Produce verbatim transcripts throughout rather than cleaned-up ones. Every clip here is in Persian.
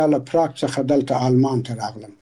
له پراګ څخه دلته آلمان ته راغلم.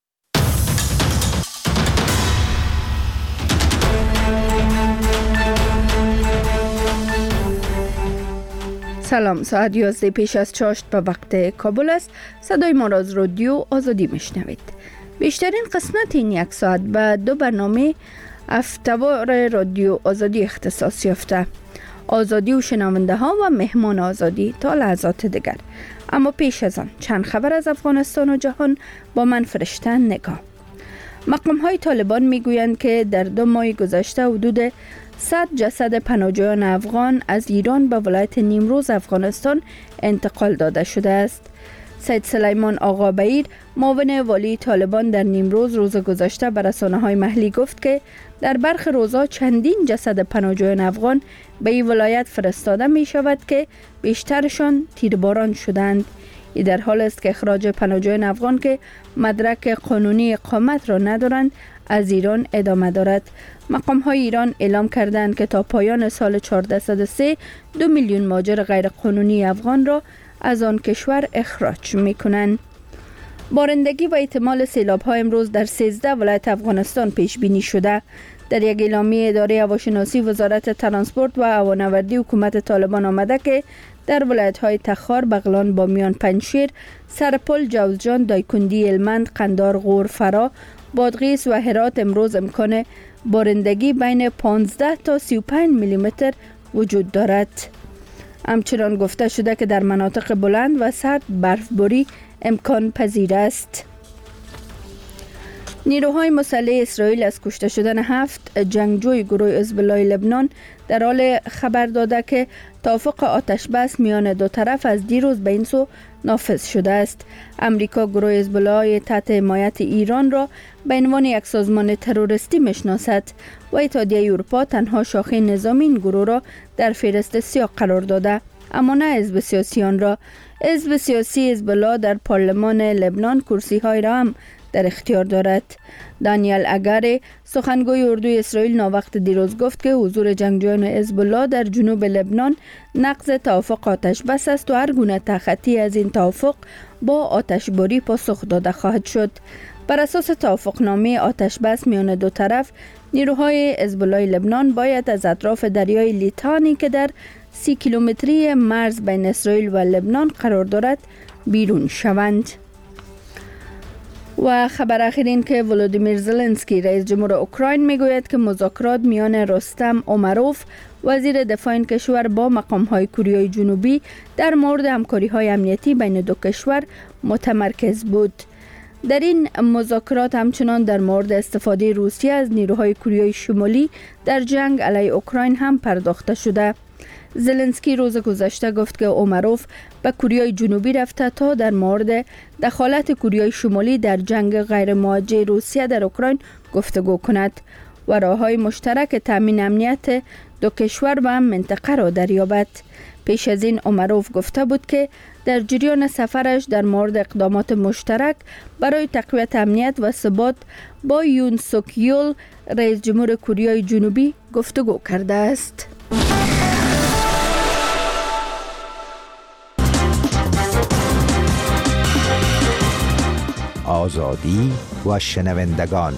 سلام، ساعت یازده پیش از چاشت به وقت کابل است. صدای ما را از رادیو آزادی میشنوید. بیشترین قسمت این یک ساعت به دو برنامه هفته‌وار رادیو آزادی اختصاص یافته: آزادی و شنونده ها و مهمان آزادی تا لحظات دیگر. اما پیش از آن چند خبر از افغانستان و جهان با من فرشته نگاه. مقام های طالبان می گویند که در دو ماه گذشته حدود صد جسد پناهجویان افغان از ایران به ولایت نیمروز افغانستان انتقال داده شده است. سید سلیمان آقابیر، معاون والی طالبان در نیمروز، روز گذشته به رسانه‌های محلی گفت که در برخی روزها چندین جسد پناهجویان افغان به این ولایت فرستاده می شود که بیشترشان تیرباران شدند. این در حال است که اخراج پناهجویان افغان که مدرک قانونی اقامت را ندارند از ایران ادامه دارد. مقام های ایران اعلام کردند که تا پایان سال هزار و چهارصد و سه دو میلیون مهاجر غیر قانونی افغان را از آن کشور اخراج می کنند. بارندگی و احتمال سیلاب ها امروز در سیزده ولایت افغانستان پیش بینی شده. در یک اعلامیه اداره هواشناسی وزارت ترانسپورت و هوانوردی حکومت طالبان آمده که در ولایت های تخار، بغلان، بامیان، پنجشیر، سرپل، جوزجان، دایکنډي، هلمند، قندهار، غور، فرا، بادغیس و هرات امروز امکان بارندگی بین پانزده تا سی و پنج میلی متر وجود دارد. همچنان گفته شده که در مناطق بلند و سرد برفباری امکان پذیر است. نیروهای مسلح اسرائیل از کشته شدن هفت جنگجوی گروه حزب الله لبنان در حال خبر داده که توافق آتش بس میان دو طرف از دیروز به این سو نافذ شده است. امریکا گروه حزب الله تحت حمایت ایران را به عنوان یک سازمان تروریستی میشناسد و اتحادیه اروپا تنها شاخه نظامی این گروه را در فهرست سیاه قرار داده، اما نه حزب سیاسی آن را. حزب سیاسی حزب الله در پارلمان لبنان کرسی های را هم در اختیار دارد. دانیل اگر، سخنگوی اردوی اسرائیل، ناوقت دیروز گفت که حضور جنگجویان حزب الله در جنوب لبنان نقض توافق آتش بس است و هر گونه تخطی از این توافق با آتشباری پاسخ داده خواهد شد. بر اساس توافقنامه آتش بس میان دو طرف، نیروهای حزب الله لبنان باید از اطراف دریای لیتانی که در سی کیلومتری مرز بین اسرائیل و لبنان قرار دارد بیرون شوند. و خبر اخیر این که ولودیمیر زلنسکی رئیس جمهور اوکراین میگوید که مذاکرات میان رستم اومروف وزیر دفاع این کشور با مقام‌های کره جنوبی در مورد همکاری‌های امنیتی بین دو کشور متمرکز بود. در این مذاکرات همچنان در مورد استفاده روسیه از نیروهای کره شمالی در جنگ علیه اوکراین هم پرداخته شده. زلنسکی روز گذشته گفت که اومروف به کره جنوبی رفته تا در مورد دخالت کره شمالی در جنگ غیر موجه روسیه در اوکراین گفتگو کند و راههای مشترک تامین امنیت دو کشور و منطقه را دریابد. پیش از این اومروف گفته بود که در جریان سفرش در مورد اقدامات مشترک برای تقویت امنیت و ثبات با یون سوک یول رئیس جمهور کره جنوبی گفتگو کرده است. آزادی و شنوندگان.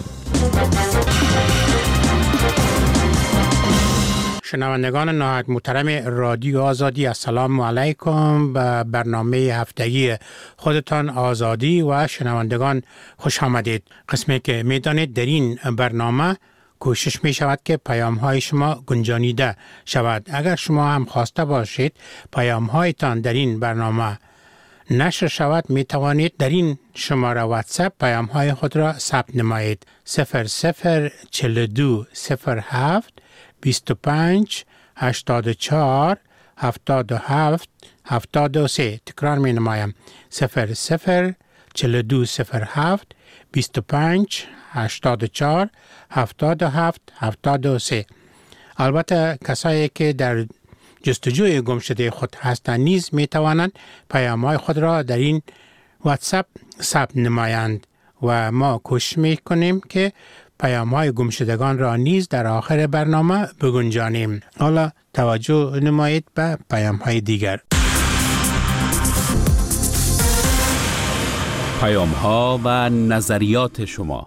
شنوندگان نهایت محترم رادیو آزادی، السلام علیکم. به برنامه هفتگی خودتان آزادی و شنوندگان خوش آمدید. قسمی که میدانید در این برنامه کوشش می شود که پیام های شما گنجانیده شود. اگر شما هم خواسته باشید پیام هایتان در این برنامه نشر شود، می توانید در این شماره واتساپ پیام های خود را ثبت نمایید: صفر صفر چهل و دو صفر هفت بیست و پنج هشتاد و چهار هفتاد و هفت هفتاد و سه. تکرار می نمایم: صفر صفر چهل و دو صفر هفت بیست و پنج هشتاد و چهار هفتاد و هفت هفتاد و سه. البته کسایی که در جستجوی گمشده خود هستند نیز می توانند پیام‌های خود را در این واتساپ ثبت نمایند و ما کوشش می کنیم که پیام‌های گمشدگان را نیز در آخر برنامه بگنجانیم. حالا توجه نمایید به پیام‌های دیگر. پیام‌ها و نظریات شما.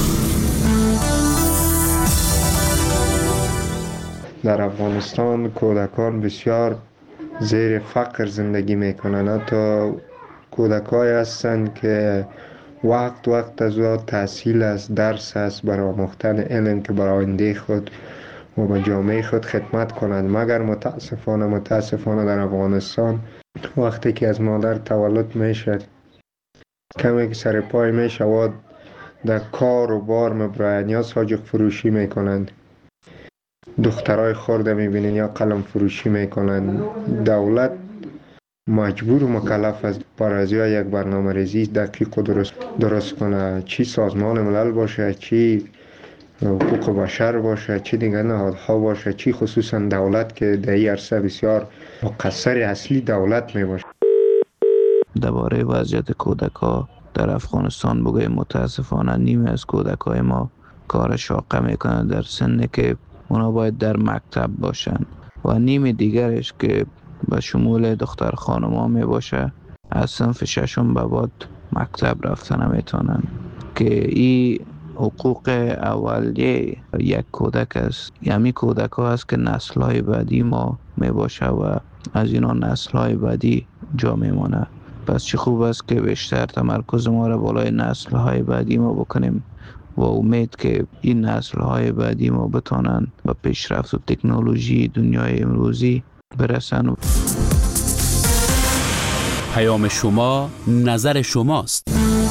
در افغانستان کودکان بسیار زیر فقر زندگی میکنند. حتی کودکایی هستند که وقت وقت از او تحصیل است، درس است، برای آموختن علم که برای آینده خود و به جامعه خود خدمت کنند. مگر متاسفانه متاسفانه در افغانستان وقتی که از مادر تولد میشد کمی که سر پای میشود در کار و بار مبرای یا ساجق فروشی میکنند. دخترای خورده میبینین یا قلم فروشی میکنند. دولت مجبور و مکلف است برای یک برنامه ریزی دقیق و درست درست کنه، چی سازمان ملل باشه، چی حقوق بشر باشه، چی دیگر نهادها باشه، چی خصوصا دولت که در این عرصه بسیار مقصر اصلی دولت میباشه. درباره وضعیت کودک‌ها در افغانستان بگویم متاسفانه نیمه از کودکای ما کار شاقه میکنن در سنی که اونا باید در مکتب باشن و نیم دیگرش که به شمول دختر خانم‌ها می باشه از صنف ششم به بعد مکتب رفتن نمیتونن که این حقوق اولیه یک کودک است. یعنی کودک ها است که نسل های بعدی ما می باشه و از اینا نسل های بعدی جا می مانه. پس چه خوب است که بیشتر تمرکز ما را بالای نسل های بعدی ما بکنیم و امید که این نسل های بعدی ما بتونن به پیشرفت و تکنولوژی دنیای امروزی برسن. پیام شما نظر شماست.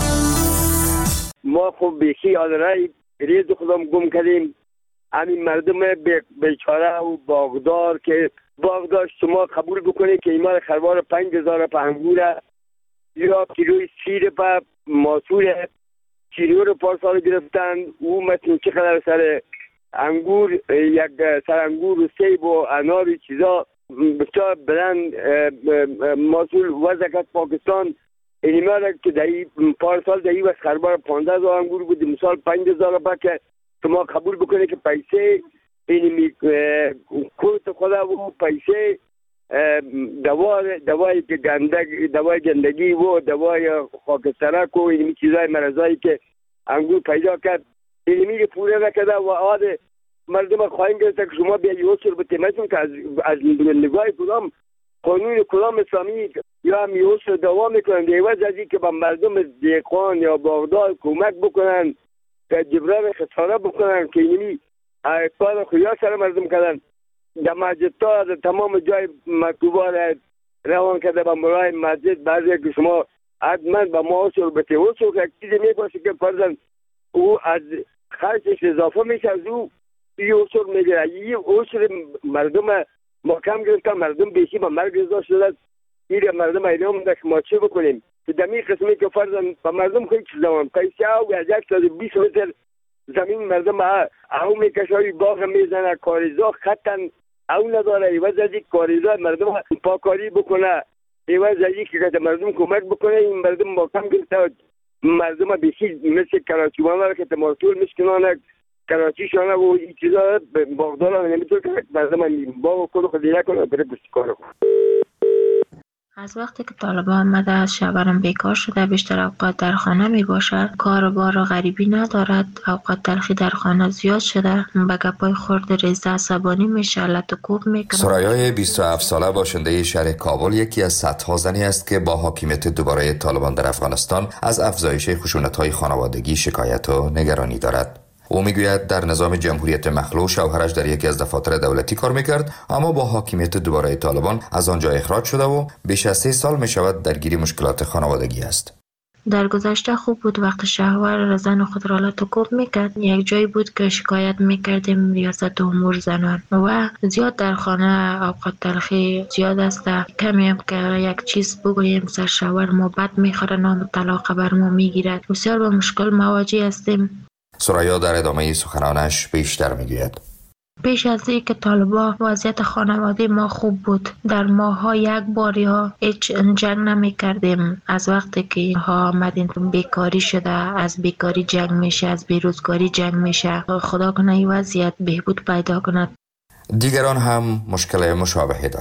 ما خب بیشی آدرای ریز خودم گم کردیم. همین مردم بیچاره و باغدار که باغدار شما قبول بکنید که ایمان خروار پنج هزار پا انگوره یا کیلوی سیر پا ماسوره چیریو رو پارسال گرفتن. او مثل چقدر سر انگور یک سر انگور و سیب و انار و چیزا بسیار بلند ماسول وزکت پاکستان اینیمه که دهی پارسال دهی و خربار پانزده هزار انگور بود، مثال پنج هزار با که شما قبول بکنه که پیسه اینیمی کوت خدا و پیسه دوای دوای گندگی دوای گندگی و دوای خاکسترک و اینیمی چیزای مرضایی که انگور پیدا کرد اینیمی پوره نکده و عاده مردم خواهیم گرفته که شما بیا یوسر به تیمتون که از, از نگاه کدام قانون کدام اسلامی یا هم یوسر دوام میکنن دیوز ازی که به مردم دیقان یا باغدار کمک بکنن که جبران خساره بکنن که اینمی کار خویا سر مردم کردن. در مسجد تا در تمام جای مکتوبان روان کرده به مرای مسجد بعضی که شما حتما به معاصر به تیوسر که چیزی میباشه که فرزن او از خرچش اضافه میشه از او این اصول میگه این اصول مردم ما کم گرفتن مردم بیشی با مرگ رضا شدن. این مردم اینا هم داشت ما چه بکنیم که دمی قسمی که فرضاً با مردم خیلی چیز دوام پیسی او از یک تا بیس متر زمین مردم او میکشایی باغ میزنه کاریزا خطن او نداره ایوز از یک کاریزا مردم پاکاری بکنه ایوز از یک که مردم کمک بکنه. این مردم ما کم گرفتن مردم بیشی مثل کراچی مانه که تماسول مشکنانه کراچی شانه و این چیزا باغدار ها نمیتون که مردم باغ خود خودی نکنه بره بستی کار کنه. از وقتی که طالبان آمده از شبرم بیکار شده بیشتر اوقات در خانه می باشد. کار و بار غریبی ندارد. اوقات تلخی در خانه زیاد شده. به گپای خورد ریزه عصبانی میشه لط و کوب میکنه. سرایای بیست و هفت ساله باشنده شهر کابل یکی از صدها زنی است که با حاکمیت دوباره طالبان در افغانستان از افزایش خشونت‌های خانوادگی شکایت و نگرانی دارد. او میگوید در نظام جمهوریت مخلوع شوهرش در یکی از دفاتر دولتی کار میکرد اما با حاکمیت دوباره طالبان از آنجا اخراج شده و بیش از سه سال میشود درگیر مشکلات خانوادگی است. در گذشته خوب بود وقت شوهر زن خود را لط و کوب میکرد. یک جایی بود که شکایت میکردیم ریاست امور زنان و زیاد در خانه اوقات تلخی زیاد است. کمی هم که یک چیز بگوییم سر شوهر ما بد میخوره نام طلاق بر ما میگیرد. بسیار با مشکل مواجه هستیم. سرایا در ادامه سخنانش بیشتر میگوید پیش از اینکه طالبان وضعیت خانواده ما خوب بود. در ماها یک باری ها هیچ جنگ نمی کردیم. از وقتی که ها آمدین بیکاری شده از بیکاری جنگ میشه از بیروزگاری جنگ میشه. خدا کنه این وضعیت بهبود پیدا کند. دیگران هم مشکل مشابهی دارند.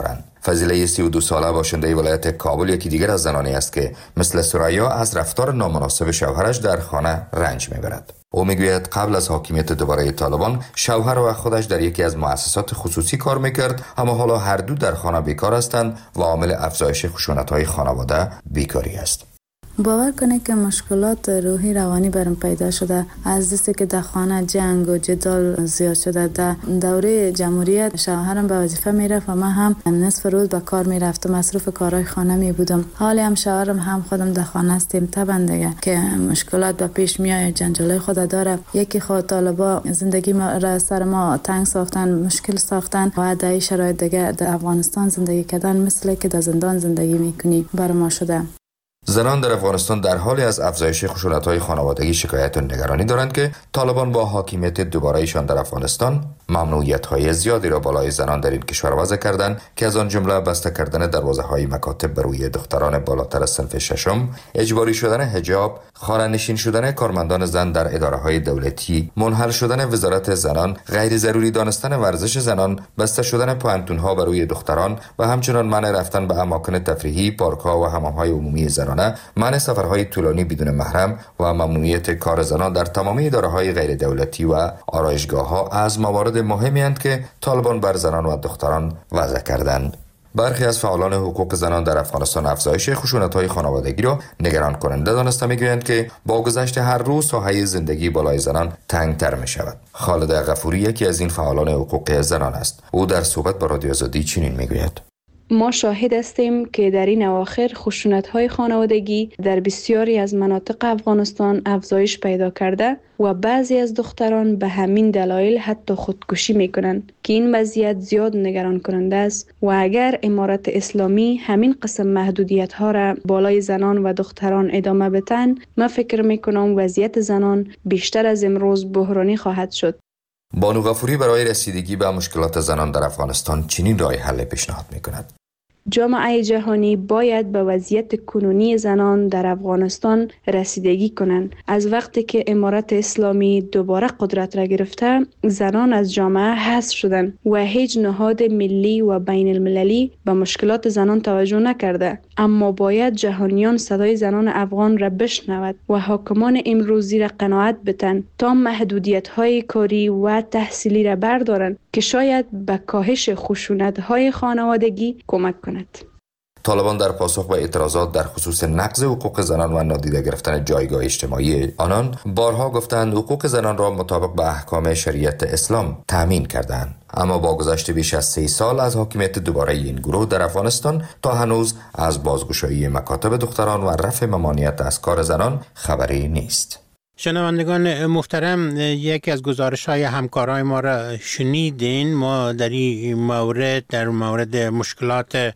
فضیله سی و دو ساله باشنده ولایت کابل یکی دیگر از زنانی است که مثل سریا از رفتار نامناسب شوهرش در خانه رنج میبرد. او میگوید قبل از حاکمیت دوباره طالبان شوهر و خودش در یکی از مؤسسات خصوصی کار میکرد، اما حالا هر دو در خانه بیکار هستند و عامل افزایش خشونت‌های خانواده بیکاری است. باور کنید که مشکلات روحی روانی برام پیدا شده از دستی که در خانه جنگ و جدال زیاد شده. در دوره جمهوریت شوهرم به وظیفه میرفت و من هم نصف روز به کار میرفتم، مصروف کارهای خانه می بودم. حالی هم شوهرم هم خودم در خانه هستیم. طبعا دیگه که مشکلات به پیش میاد، جنجالای خود داره. یکی خود طالبا زندگی ما را سر ما تنگ ساختن، مشکل ساختن و در شرایط دیگه در افغانستان زندگی کردن مثل که در زندان زندگی میکنی بر ما شده. زنان در افغانستان در حالی از افزایش خشونت‌های خانوادگی شکایت و نگرانی دارند که طالبان با حاکمیت دوباره‌ایشان در افغانستان ممنوعیت‌های زیادی را بالای زنان در این کشور وضع کردند که از آن جمله بسته کردن دروازه‌های مکاتب بر روی دختران بالاتر از صنف ششم، اجباری شدن حجاب، خانه‌نشین شدن کارمندان زن در اداره‌های دولتی، منحل شدن وزارت زنان، غیر ضروری دانستن ورزش زنان، بسته شدن پوانتون‌ها بر روی دختران و همچنین منع رفتن به اماکن تفریحی، پارک‌ها و حمام‌های عمومی زنان، منع سفرهای طولانی بدون محرم و ممنوعیت کار زنان در تمامی اداره‌های غیر دولتی و آرایشگاه‌ها از موارد مهمی اند که طالبان بر زنان و دختران وضع کردند. برخی از فعالان حقوق زنان در افغانستان افزایش خشونت‌های خانوادگی را نگران کننده دانسته می‌گویند که با گذشت هر روز ساحه زندگی بالای زنان تنگ‌تر می‌شود. خالد غفوری یکی از این فعالان حقوق زنان است. او در صحبت با رادیو آزادی چنین می‌گوید: ما شاهد هستیم که در این اواخر خشونت‌های خانوادگی در بسیاری از مناطق افغانستان افزایش پیدا کرده و بعضی از دختران به همین دلایل حتی خودکشی می‌کنند که این وضعیت زیاد نگران کننده است و اگر امارت اسلامی همین قسم محدودیت‌ها را بالای زنان و دختران ادامه بدن، من فکر می‌کنم وضعیت زنان بیشتر از امروز بحرانی خواهد شد. بانو غفوری برای رسیدگی به مشکلات زنان در افغانستان چنین راه حل پیشنهاد می‌کند: جامعه جهانی باید به وضعیت کنونی زنان در افغانستان رسیدگی کنند. از وقتی که امارت اسلامی دوباره قدرت را گرفته، زنان از جامعه حذف شدند و هیچ نهاد ملی و بین المللی به مشکلات زنان توجه نکرده. اما باید جهانیان صدای زنان افغان را بشنود و حاکمان امروزی را قناعت بدن تا محدودیت‌های کاری و تحصیلی را بردارند که شاید به کاهش خشونت‌های خانوادگی کمک کند. طالبان در پاسخ به اعتراضات در خصوص نقض حقوق زنان و نادیده گرفتن جایگاه اجتماعی آنان بارها گفتند حقوق زنان را مطابق به احکام شریعت اسلام تامین کردند. اما با گذشت بیش از سه سال از حاکمیت دوباره این گروه در افغانستان تا هنوز از بازگشایی مکاتب دختران و رفع ممانعت از کار زنان خبری نیست. شنوندگان محترم، یکی از گزارش‌های همکارای ما را شنیدین. ما در این مورد در مورد مشکلات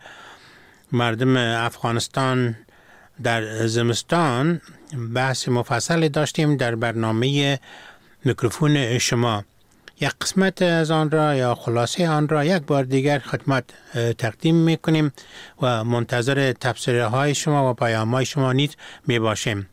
مردم افغانستان در زمستان بحث مفصل داشتیم در برنامه میکروفون شما. یک قسمت از آن را یا خلاصه آن را یک بار دیگر خدمت تقدیم میکنیم و منتظر تبصره های شما و پیام های شما نیز می باشیم.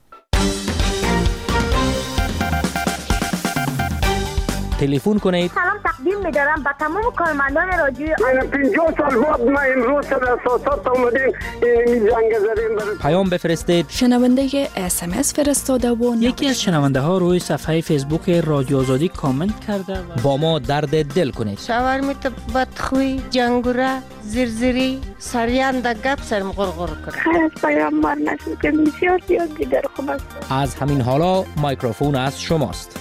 تلفن کنید. سلام تقدیم می‌دارم به تمام کارمندان رادیو. من پنجاه سال بعد ما امروز سر اساسات اومدیم این جنگ زدیم. پیام بفرستید. شنونده اس ام اس فرستاده و یکی از شنونده ها روی صفحه فیسبوک رادیو آزادی کامنت کرده و با ما درد دل کنید. شاورمیت بدخوی، جنگوره، زرزری، سریان در گپ سرم غرغر کنه. خیر از پیامبر نشد که بسیار زیاد دیگر خوب است. از همین حالا میکروفون از شماست.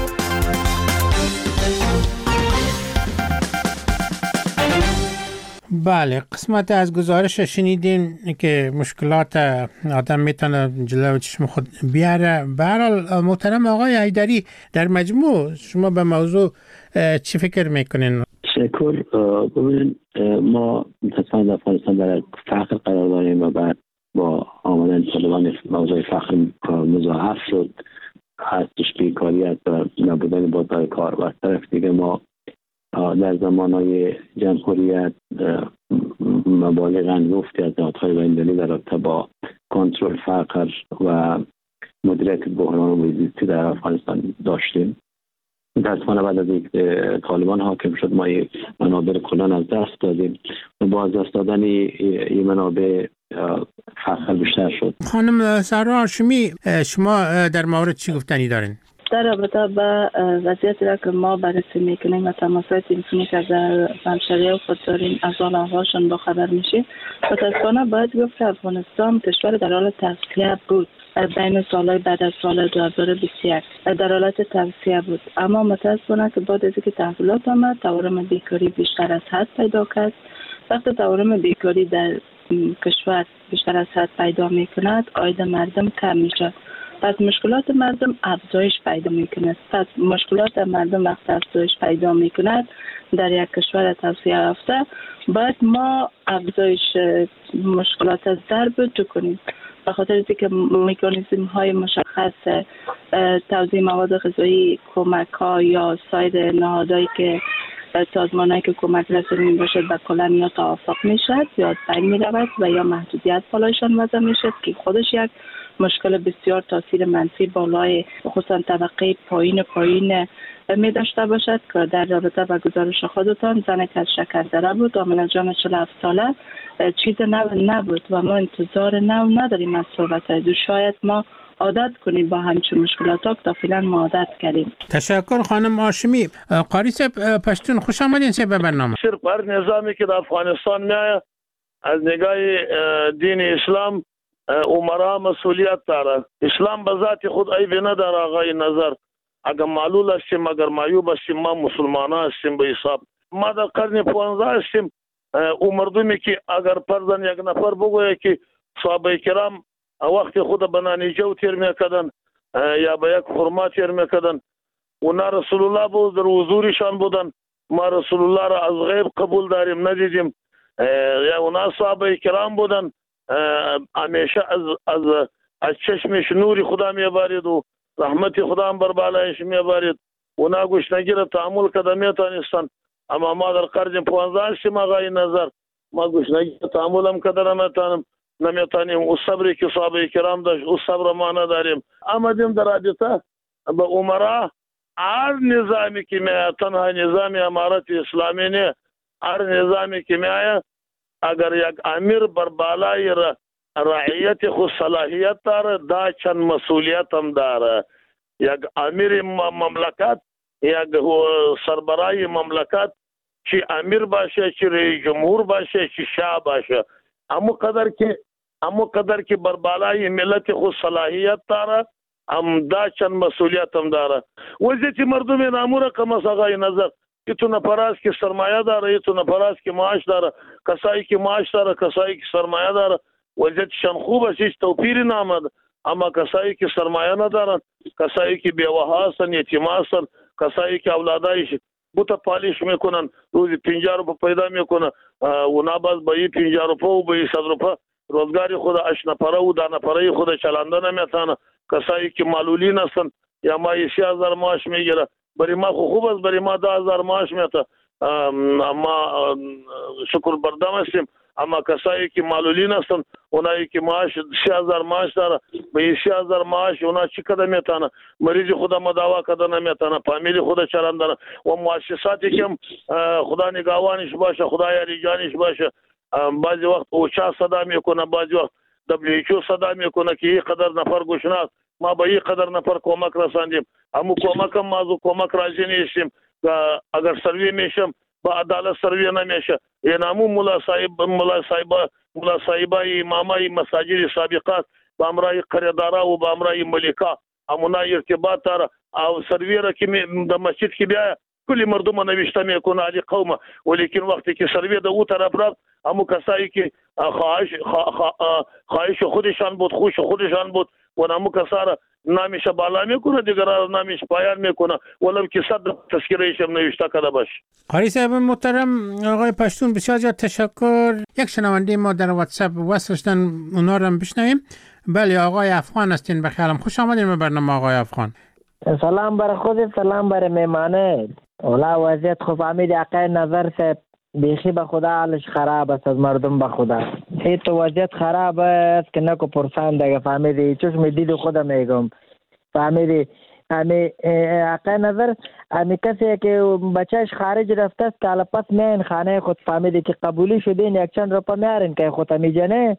بله، قسمت از گزارش شنیدین که مشکلات آدم میتونه جلو چشم خود بیاره. به هر حال محترم آقای حیدری، در مجموع شما به موضوع چی فکر میکنین؟ تشکر. ببینید ما متاسفانه در افغانستان در فقر قرار داریم و بعد با آمدن طالبان موضوع فقر مضاعف شد، هستش بیکاریت و نبودن بازار کار. و از طرف دیگه ما در زمانهای جمهوریت مبالغ انگفتی از نهادهای بین‌المللی در رابطه با کنترل فقر و مدیریت بحران محیط زیستی در افغانستان داشتیم متاسفانه بعد از اینکه طالبان حاکم شد ما این منابع کلان از دست دادیم و با از دست دادن این منابع فقر بیشتر شد. خانم سارا هاشمی، شما در مورد چی گفتنی دارین؟ در رابطه با وضعیتی را که ما بررسی میکنیم و تماسات تلفنی که در همشهریه خود داریم از حال احوالشان با خبر میشیم، متاسفانه باید گفت که افغانستان کشور در حال توسعه بود. بین سالهای بعد از سال دو هزار و بیست و یک در حالت توسعه بود، اما متاسفانه که بعد از اینکه تحولات آمد تورم بیکاری بیشتر از حد پیدا کرد. وقتی تورم بیکاری در کشور بیشتر از حد پیدا میکند، عاید مردم کم میشه، پس مشکلات مردم افزایش پیدا میکند. پس مشکلات مردم وقتی افزایش پیدا میکند در یک کشور توسعه یافته، باید ما افزایش مشکلات از ضرب تو کنیم، به خاطر اینکه مکانیزم های مشخص توزیع مواد غذایی، کمک ها یا سایر نهادهایی که سازمانهایی که کمک رسانی می باشد به کلان یا توافق می شد یا بین می رود و یا محدودیت بالایشان وضع می شد که خودش یک مشکل بسیار تاثیر منفی بالای خصوصا طبقه پایین پایین می داشته باشد که در رابطه با گزارش خودتان زن که از شکردره بود عاملا جان چهل و هفت ساله چیز نو نبود و ما انتظار نو نداریم از صحبت دو. شاید ما عادت کنیم با همچون مشکلات تا فعلا ما عادت کردیم. تشکر خانم هاشمی. قاری صاحب پشتون خوش آمدین صاحب به برنامه. صرف بر نظامی که در افغانستان میایه از نگاه دین اسلام عمرا مسئولیت داره. اسلام به ذات خود عیبی نداره آقای نظر. اگر معلول هستیم اگر معیوب هستیم ما مسلمان هستیم به حساب. ما در قرن پانزده هستیم. او مردمی که اگر پرزن یک نفر بگویه که صحابه کرام وقت خود به نانیجو تیر میکردن یا به یک خرما تیر میکردن، اونا رسول الله بود در حضورشان بودن، ما رسول الله را از غیب قبول داریم ندیدیم، یا اونا صحابه کرام بودن همیشه از از از چشمش نوری خدا میبارید و رحمت خدا هم بر بالایش میبارید. اونا گشنگی را تحمل کرده میتونستن، اما ما در قرن پانزده هستیم آقای نظر، ما گشنگی را تحمل هم کرده نمیتونیم نمیتونیم او صبری که صحابه کرام داشت او صبر ما نداریم. آمدیم در رابطه به عمرا هر نظامی که میآید تنها نظام امارت اسلامی نه، هر نظامی که میآید اگر یک امیر بر بالای رعیت خود صلاحیت داره دا چند مسئولیت هم داره. یک امیر مملکت یک سربرای مملکت چی امیر باشه چی رئیس جمهور باشه چی شاه باشه، اما قدر که اما قدر که بر بالای ملت خود صلاحیت داره هم دا چند مسئولیت هم داره. وضعیت مردم نامور کم است آقای نظر. یه تو نفراست که سرمایه داره، یه تو نفراست که معاش داره، کسایی که معاش داره، کسایی که سرمایه داره وضعیتشان خوب است، هیچ توپیری نامد. اما کسایی که سرمایه ندارن، کسایی که بیوه هستن، یتیم هستن، کسایی که اولادایش بوتا پالیش میکنن روزی پنجاه روپه پیدا میکنن اونا باز با این پنجاه روپه و با این صد روپه روزگاری خود اش نفره و دا نفره خود چلنده نمیتانه. کسایی که معلولین هستن یا ما سی هزار معاش میگیره، برای ما خوب است، برای ما ده هزار معاش میته، اما شکر بردم هستیم. اما کسایی که معلولین هستن اونایی که معاش سی هزار معاش داره به سی هزار معاش اونا چی کده میتانه مریض خدا مداوا کده نمیتانه، فامیلی خدا چرندانه و مؤسساتی که خدا نگاوانش باشه، خدا یاری جانش باشه. بعضی وقت اوچا صدا میکنه، بعضی وقت دبلیو ایچ او صدا میکنه که این قدر نفر گشناس ما به این قدر نفر کمک رساندیم، اما کمک هم ما کمک راضی نیستیم. اگر سروی میشم با عدالت سروی نمیشه. این همون ملا صاحب ملا صاحب ملا صاحبای امامای مساجد سابقات با امرای قریدارا و با امرای ملکا امونا ارتباط داره او سروی را که د مسجد کې بیا کلی مردم نوشته میکنه علی قومه، ولیکن وقتی که سروی د او طرف رفت همو کسایی که خواهش خواهش خودشان بود، خوش خودشان بود و همو کسا نامش بالا میکنه دیگر نامش پایان میکنه ولو که صد تذکرهش هم نوشته کرده باشه. قاری صاحب محترم آقای پشتون بسیار زیاد تشکر. یک شنونده ما در واتساپ وصل شدن، اونا رو هم بشنویم. بله آقای افغان هستین، بخیرم خوش آمدین به برنامه آقای افغان. سلام بر خودت، سلام بر میمانه. اولا وضعیت خوب فهمید آقای نظر صاحب بیخی به خدا حالش خراب است، از مردم به خدا این تو وضعیت خراب است که نکو پرسان دیگه فهمیدی، چوش می دید خودم میگم فهمیدی امی آقای نظر امی کسی که بچهش خارج رفته است که حالا پس میان خانه خود فهمیده که قبولی شدین یک چند روپا میارین که خود امی جنه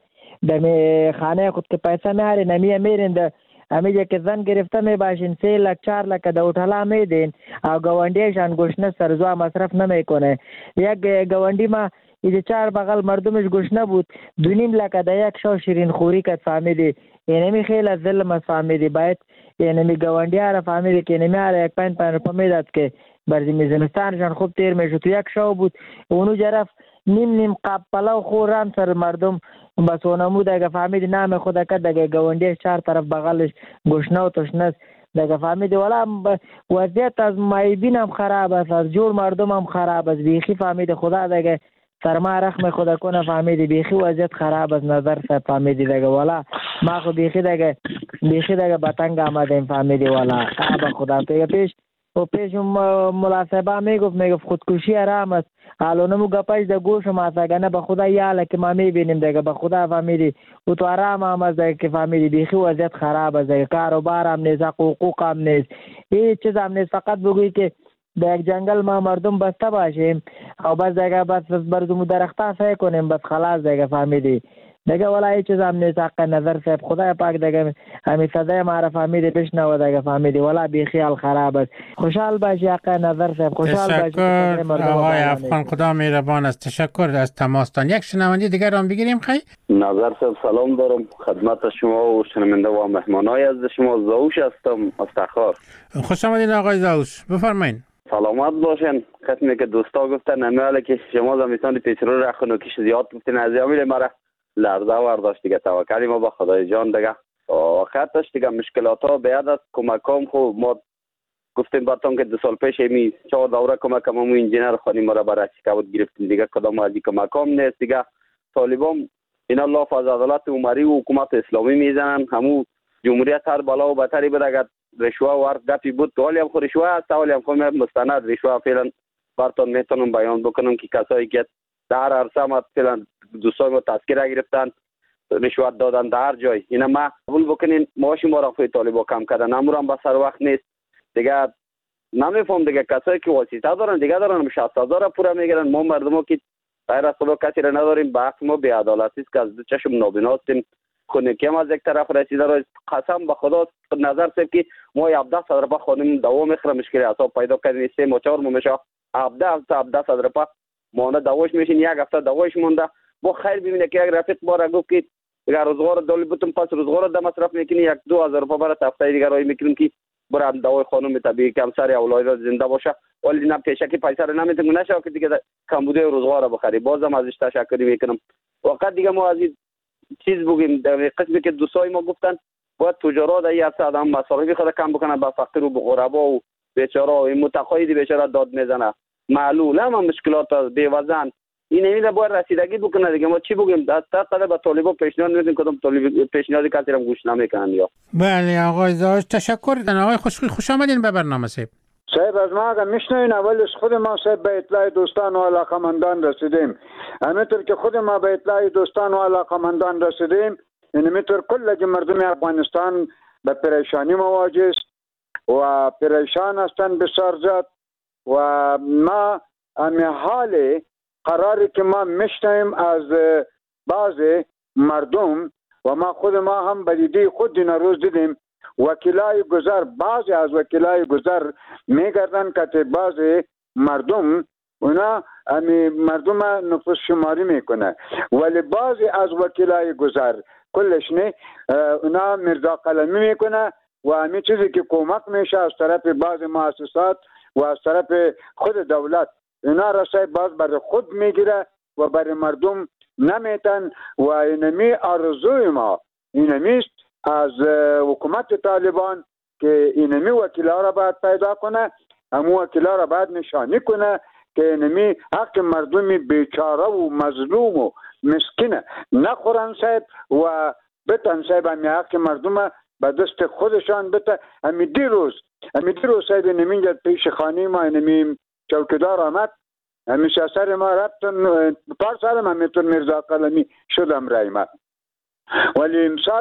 در خانه خود که پیسه میارین امی میرین در امی که زن گرفته می باشین سه لک چهار لک در اوتلا میدین او گوانڈیشان گوشنه سرزوا مصرف نمیکنه. یک گوانڈی ما ایده چهار بغل مردمش گوشنه بود دونیم لک در یک شو شیرین خوری کد فهمیدی اینمی خیلی ظلم است فهمیدی. باید اینمی گوانڈی ها را فهمیدی که اینمی ها را یک پنج پنج روپا میداد که برزی میزنستانشان خوب تیر میشد. تو یک شو بود اونو جرف نیم نیم قاب پلاو خورم سر مردم بس اونمو دیگه فهمیدی نام خود کد دیگه گوانڈیش چهار طرف بغلش گوشنه و تشنه است دیگه فهمیدی. والا وضعیت از مایبین هم خراب است از جور مردم هم خراب است بیخی فهمیدی. خدا دیگه سرما رحم خدا کنه فهمیدی بیخی وضعیت خراب از نظر صاحب فهمیدی دیگه. والا ما خود بیخی دیگه بیخی دیگه بطنگ آمدیم فهمیدی. والا آبا خدا دیگه پیش و پیش ملاصبه میگفت میگفت خودکشی حرام است. حالونمو گپش در گوش ما سگنه به خدا یاله که ما میبینیم دیگه به خدا فهمیدی او تو حرام هم است دیگه که فهمیدی بیخی وضعیت خراب است دیگه. کاروبار هم نیست حقوق هم نیست هیچ چیز هم نیست. فقط بگوی که در یک جنگل ما مردم بسته باشیم او بس دیگه بس برزمو درخته سعی کنیم بس خلاص دیگه فهمیدی دیگه. والا هیچ چیز هم نیست حق نظر صاحب خدای پاک دیگه همین صدای ما را فهمیدی بشنوه دیگه فهمیدی. والا بی خیال خراب است. خوشحال باشی حق نظر صاحب خوشحال باشی. تشکر آقای افغان خدا مهربان است. تشکر از تماستان. یک شنونده دیگر هم بگیریم. خیلی نظر صاحب سلام دارم خدمت شما و شنونده و مهمانای از شما. زاوش هستم از تخار. خوش آمدین آقای زاوش بفرمایید. سلامت باشین. قسمی که دوستا گفتن نمیاله که شما زمستان پیشرو را خنوکیش زیاد گفتین از یامیل مرا لرزه ورداشت دیگه. توکلی ما به خدای جان دیگه. خطش دیگه مشکلات ها بیاد است. کمکام خوب ما گفتیم باتون که دو سال پیش می چهار دوره کمکم همون انجینر خانی مرا برای شکایت گرفتیم دیگه. کدام از کمکام نیست دیگه. طالبان اینا لاف از عدالت عمری و حکومت اسلامی میزنن. همون جمهوریت هر بالا و بتری بده رشوه ورد گپی بود. ولی هم خود رشوه است ولی هم خود مستند رشوه فعلا براتون میتونم بیان بکنم که کسایی که در عرصه ما فعلا دوستای ما تذکره گرفتن رشوت دادن در هر جای اینا ما قبول بکنین معاش ما را خود طالبا کم کردن امور هم به سر وقت نیست دیگه. نمیفهم دیگه کسایی که واسطه دارن دیگه دارن شصت هزار پورا میگیرن. ما مردم که غیر از خدا کسی را نداریم. بحث ما بی عدالتی است که از دو چشم نابینا هستیم. خونکی هم از یک طرف رسیده را قسم به خدا نظر سب که ما هفده صد روپا خانم دوا میخوره مشکل حساب پیدا کردیم سه ما چهار ما میشه هفده هفته هفده صد روپا مانه دواش میشین یک هفته دواش مونده. با خیر ببینه که یک رفیق بار گفت که اگر روزگار دالی بتون پس روزگار د مصرف میکنی یک دو هزار روپا برای هفته دیگه رای میکنیم که برای دوای خانم طبیعی که همسر اولاد زنده باشه. ولی نه پیشکی پیسه رو نمیتونه نشه که دیگه کمبود روزگار بخری. بازم ازش تشکر میکنم. وقت دیگه ما از چیز بگیم در قسمی که دوستای ما گفتن باید تجارت ای از آدم مصارفی خود کم بکنه به فقیر و به غربا و بیچاره و متقاعد بیچاره داد میزنه. معلول هم مشکلات از بیوزن این نمیده باید رسیدگی بکنه دیگه. ما چی بگیم دست تا به طالبا پیشنهاد میدیم کدام طالب پیشنهادی کسی هم گوش نمیکنن. یا بله آقای زاوش تشکر. آقای خوش خوش آمدین به برنامه صاحب. صاحب از ما اگر میشنوین اولش خود ما صاحب به اطلاع دوستان و علاقمندان رسیدیم. همینطور که خود ما به اطلاع دوستان و علاقمندان رسیدیم اینمیطور کل مردم افغانستان به پریشانی مواجه است و پریشان هستند بسیار زیاد. و ما همین حال قراری که ما میشنویم از بعض مردم و ما خود ما هم به دیده خود این روز دیدیم وکیلای گذر بعضی از وکیلای گذر میگردن که بعضی مردم اونا امی مردم نفوس شماری میکنه ولی بعضی از وکیلای گذر کلش نه اونا مرزا قلمی میکنه و همین چیزی که کمک میشه از طرف بعضی مؤسسات و از طرف خود دولت اینا رسای باز برای خود میگیره و برای مردم نمیتن. و اینمی آرزوی ما اینمیست از حکومت طالبان که اینمی وکیلا را باید پیدا کنه. همو وکیلا را باید نشانی کنه که اینمی حق مردمی بیچاره و مظلوم و مسکینه نخورن صاحب و بتن صاحب همی حق مردم به دست خودشان بته. همی دیروز همی دیروز صاحب اینمی پیش خانه ما اینمی چوکیدار آمد همیشه سر ما رفتن پار سرم همیتون مرزا قلمی شدم رای ما. ولی امسال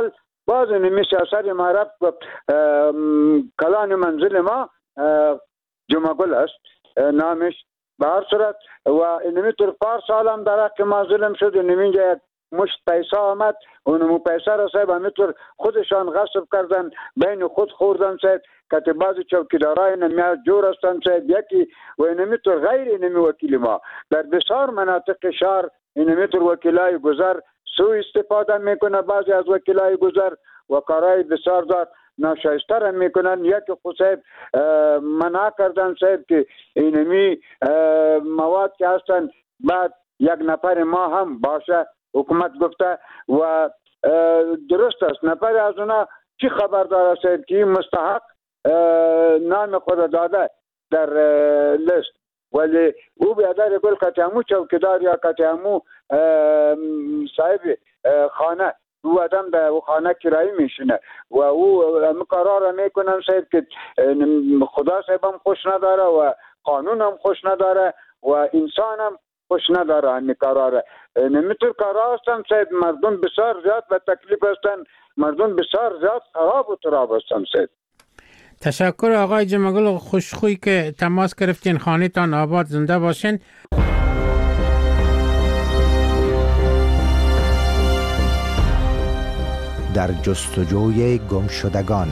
باز نمی سیاست ما رفت کلان منزل ما جمعه گل است نامش. به هر صورت و اینمی طور پار سالم در حق ما ظلم شد و نمینجا یک مشت پیسه آمد و نمو پیسه را صاحب همیطور خودشان غصب کردن، بین خود خوردن صاحب که بعضی چوکیدارای نمیاد جور هستن صاحب یکی و اینمیطور غیر اینمی وکیل ما در بسیار مناطق شهر اینمیطور وکیلای گذر سو استفاده میکنه، بعضی از وکیلای گذر و کارهای بسیار دار ناشایسته را میکنن. یک خود صاحب منع کردن صاحب که اینمی مواد که هستن بعد یک نفر ما هم باشه حکومت گفته و درست است نفر از اونا چی خبر داره صاحب که مستحق نام خود داده در لیست ولی او بیادر گل کتیمو چوکیدار یا کتیمو صاحب خانه او آدم در خانه کرایی میشینه و او قرار میکنن صاحب که خدا صاحب هم خوش نداره و قانون هم خوش نداره و انسان هم خوش نداره. همی قراره نمیتور قرار هستن صاحب مردم بسیار زیاد به تکلیف هستن، مردم بسیار زیاد خراب و تراب هستن صاحب. تشکر آقای جمعگل خوشخوی که تماس گرفتین. خانه تان آباد، زنده باشین. در جستجوی گمشدگان.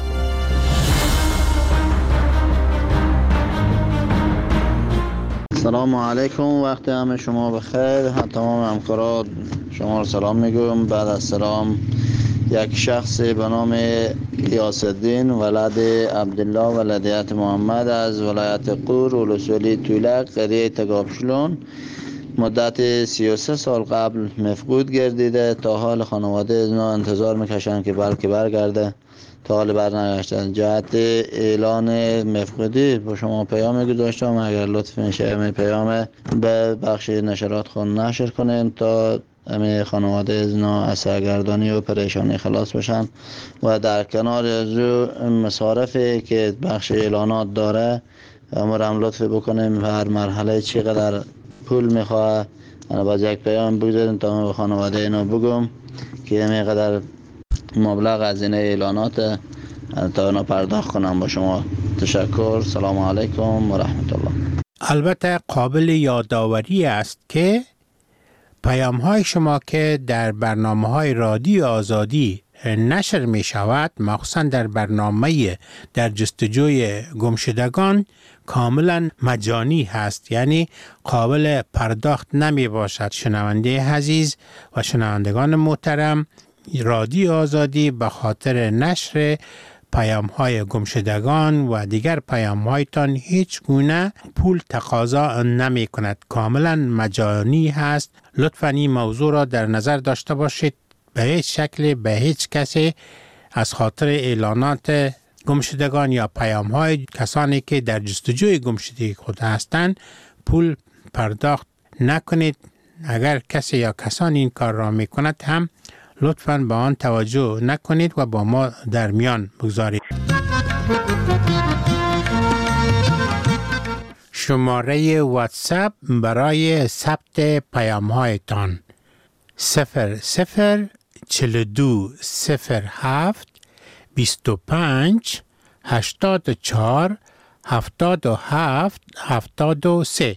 سلام علیکم، وقت همه شما بخیر. تمام همکاران شما رو سلام میگم. بعد از سلام یک شخص به نام غیاث الدین ولد عبدالله ولدیت محمد از ولایت قور ولسوالی تولک قریه تگابشلون مدت سی و سه سال قبل مفقود گردیده. تا حال خانواده از ما انتظار میکشن که بلکه برگرده، تا حال برنگشتن. جهت اعلان مفقودی با شما پیام گذاشتم، اگر لطف میشه می پیام به بخش نشرات خون نشر کنین تا همه خانواده از نا از سرگردانی و پریشانی خلاص بشن و در کنار از مصارفی که بخش اعلانات داره امرم لطف بکنیم هر مرحله چقدر پول میخواه انا باز یک پیام بگذاریم تا من به خانواده اینا بگم که میقدر مبلغ از این اعلانات تا اینا پرداخت کنم. با شما تشکر. سلام علیکم و رحمت الله. البته قابل یادآوری است که پیام های شما که در برنامه های رادیو آزادی نشر می شود، مخصوصا در برنامه در جستجوی گمشدگان، کاملا مجانی هست، یعنی قابل پرداخت نمی باشد. شنونده عزیز و شنوندگان محترم، رادیو آزادی به خاطر نشر پیام های گمشدگان و دیگر پیام هایتان هیچ گونه پول تقاضا نمی کند، کاملا مجانی هست. لطفاً این موضوع را در نظر داشته باشید. به هیچ شکل به هیچ کسی از خاطر اعلانات گمشدگان یا پیام های کسانی که در جستجوی گمشدگی خود هستند پول پرداخت نکنید. اگر کسی یا کسانی این کار را می کند هم لطفاً به آن توجه نکنید و با ما در میان بگذارید. شماره واتساپ برای ثبت پیام هایتان صفر صفر چل دو صفر هفت بیست و پنج هشتاد و چهار هفتاد و هفت هفتاد و سه.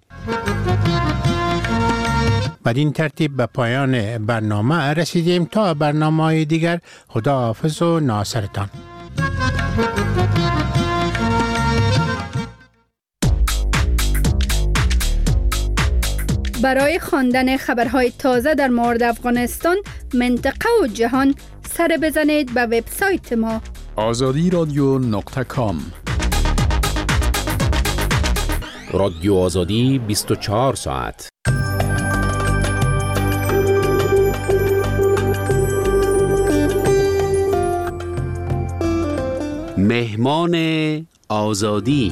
بدین ترتیب به پایان برنامه رسیدیم. تا برنامه های دیگر، خدا حافظ و ناصرتان. برای خواندن خبرهای تازه در مورد افغانستان، منطقه و جهان، سر بزنید به وبسایت ما آزادی رادیو نقطه کام. رادیو آزادی بیست و چهار ساعت. مهمان آزادی.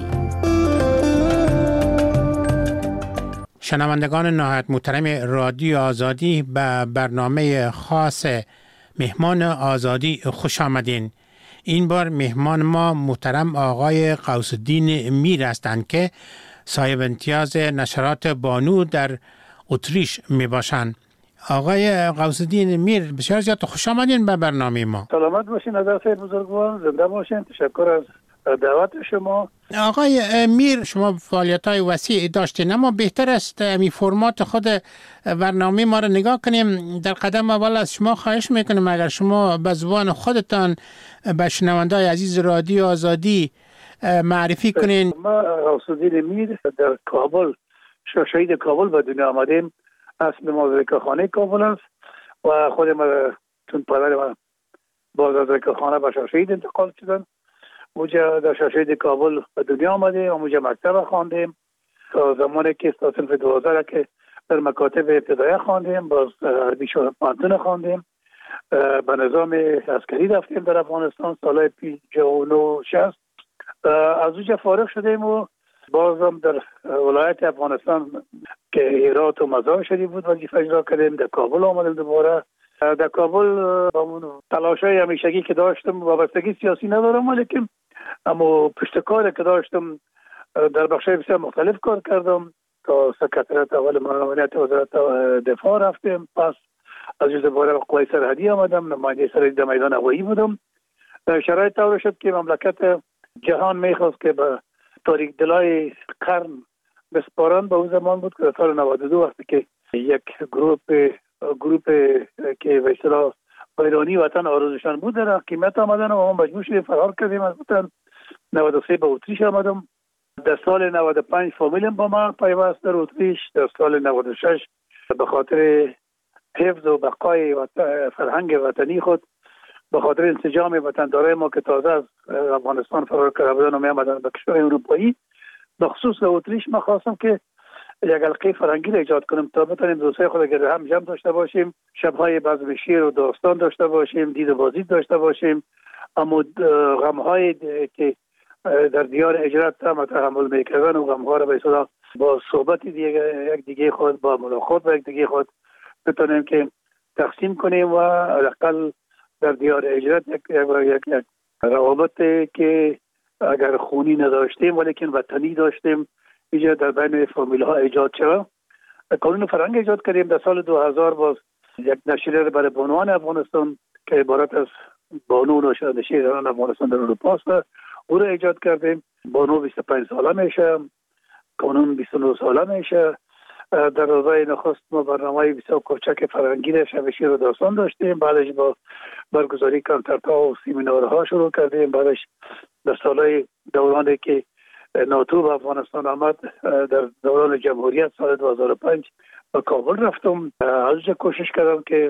شنوندگان نهایت محترم رادیو آزادی، به برنامه خاص مهمان آزادی خوش آمدین. این بار مهمان ما محترم آقای غوث الدین میر هستند که صاحب امتیاز نشرات بانو در اتریش می باشند. آقای غوث الدین میر، بسیار زیاد خوش آمدین به برنامه ما. سلامت باشین از خیر بزرگوار، زنده باشین. تشکر از دعوت شما. آقای میر، شما فعالیت‌های وسیع داشتین، اما بهتر است می فرمات خود برنامه ما را نگاه کنیم. در قدم اول از شما خواهش میکنیم اگر شما به زبان خودتان به شنونده‌های عزیز رادیو آزادی معرفی کنین. ما غوث الدین میر در کابل، شهید کابل به دنیا آمدیم. اصل ما زکاخانه کابل است و خود ما چون پدر ما باز از زکاخانه به شهید انتقال شدن. اونجا در شهید کابل به دنیا آمدیم و اونجا مکتب خواندیم تا زمانی که تا صنف دوازده که در مکاتب ابتدایی خواندیم، باز عربی پانتون خواندیم، به نظام عسکری رفتیم در افغانستان سال پنجاه و نه شصت. از اونجا فارغ شدیم و بازم در ولایت افغانستان که هرات و مزار شریف بود وظیفه اجرا کردیم. در کابل آمدیم دوباره. در کابل با تلاشای همیشگی که داشتم، وابستگی سیاسی ندارم، ولیکن اما پشتکاری که داشتم در بخشای بسیار مختلف کار کردم. تا سکرتریت اول معاونت وزارت دفاع رفتیم، پس از جز دوباره به قوای سرحدی آمدم، نماینده سرحدی در میدان هوایی بودم. شرایط طور شد که مملکت جهان میخواست که به تاریک دلای قرن بسپارند. به اون زمان بود که در سال نود و دو وقتی که یک گروپ گروپ که به اصطلاح ایرانی وطن آرزوشان بود در حکومت آمدن و ما مجبور شدیم فرار کردیم از وطن. نود و سه به اتریش آمدم. در سال نود و پنج فامیلم با ما پیوست در اتریش. در سال نود و شش به خاطر حفظ و بقای فرهنگ وطنی خود، به خاطر انسجام وطندارای ما که تازه از افغانستان فرار کرده بودن و می آمدن به کشور اروپایی، به خصوص در اتریش ما خواستم که یک حلقه فرهنگی را ایجاد کنیم تا بتونیم دوستای خود گرد هم جمع داشته باشیم، شب‌های بزم شعر و داستان داشته باشیم، دید و بازدید داشته باشیم، اما غم‌های که در دیار هجرت هم تحمل می‌کردن و غم‌ها را به اصطلاح با صحبت دیگه یک دیگه خود، با ملاقات با یک دیگه خود بتونیم که تقسیم کنیم و حداقل در دیار هجرت یک یک یک روابط که اگر خونی نداشتیم ولیکن وطنی داشتیم اینجا در بین فامیل ها ایجاد شد. قانون فرهنگ ایجاد کردیم. در سال دو هزار باز یک نشریه برای بانوان افغانستان که عبارت از بانو نشریه زنان افغانستان در اروپا است او را ایجاد کردیم. بانو بیست و پنج ساله میشه، قانون بیست و نه ساله میشه. در روزهای نخست ما برنامه بسیار کوچک فرهنگی را شب شعر و داستان داشتیم. بعدش با برگزاری کنسرت‌ها و سمینارها شروع کردیم. بعدش در سالهای دورانی که ناتو به افغانستان آمد، در دوران جمهوریت سال دو هزار و پنج به کابل رفتم. از اونجا کوشش کردم که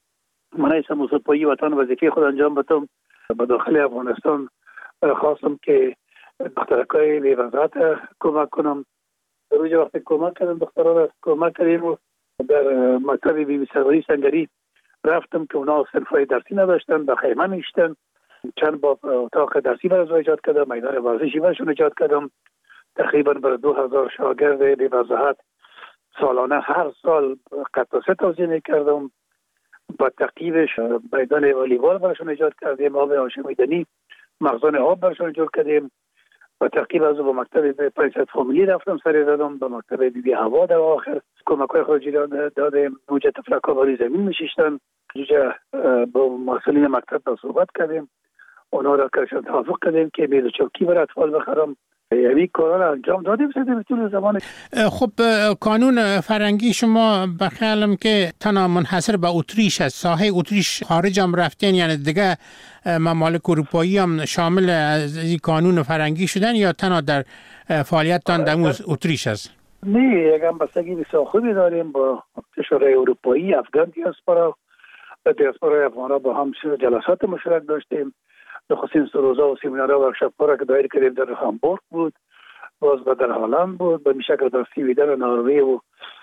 منیس موسیقی وطن وظیفه خود انجام بدم. به داخل افغانستان خواستم که دخترکای بی‌وضاحت کمک کنم. در اونجا وقتی کمک کردم دخترها را کمک کردیم و در مکتب بی بی سروری سنگری رفتم که اونا صنفای درسی نداشتن، به خیمه میشتن. چند با اتاق درسی برای ایجاد کردم، میدان ورزشی برشون ایجاد کردم. تقریبا بر دو هزار شاگرد بی وضاحت سالانه هر سال قطعه توزیع میکردم. با تقییبش میدان والیبال برشون ایجاد کردیم، آب آشامیدنی، مخزن آب برشون ایجاد کردیم. با تقییب از با مکتب پریست فامیلی رفتم سری زدم، با مکتب بی بی هوا در آخر کمک‌های خارجی دادیم. اونجا تفلک‌ها باری زمین میشیشتن. اونجا با مسئولین مکتب با صحبت کردیم، اونا را کارشان توافق کردیم که میز چوکی برای اطفال بخرم. یعنی کارا را انجام دادیم سیده طول زمان. خب قانون فرهنگی شما بخیالم که تنها منحصر به اتریش است. ساحه اتریش خارج هم رفتین، یعنی دیگه ممالک اروپایی هم شامل از این قانون فرهنگی شدن یا تنها در فعالیتتان در اتریش است؟ نه، یک همبستگی بسیار خوبی داریم با کشورهای اروپایی. افغان دیاسپورا و دیاسپورای افغان با هم جلسات مشترک داشتیم. نخستین روزا و سمینارها و ورکشاپ‌ها را که دایر کردیم در هامبورگ بود، باز در هلند بود، به شکل در سویدن و نروژ و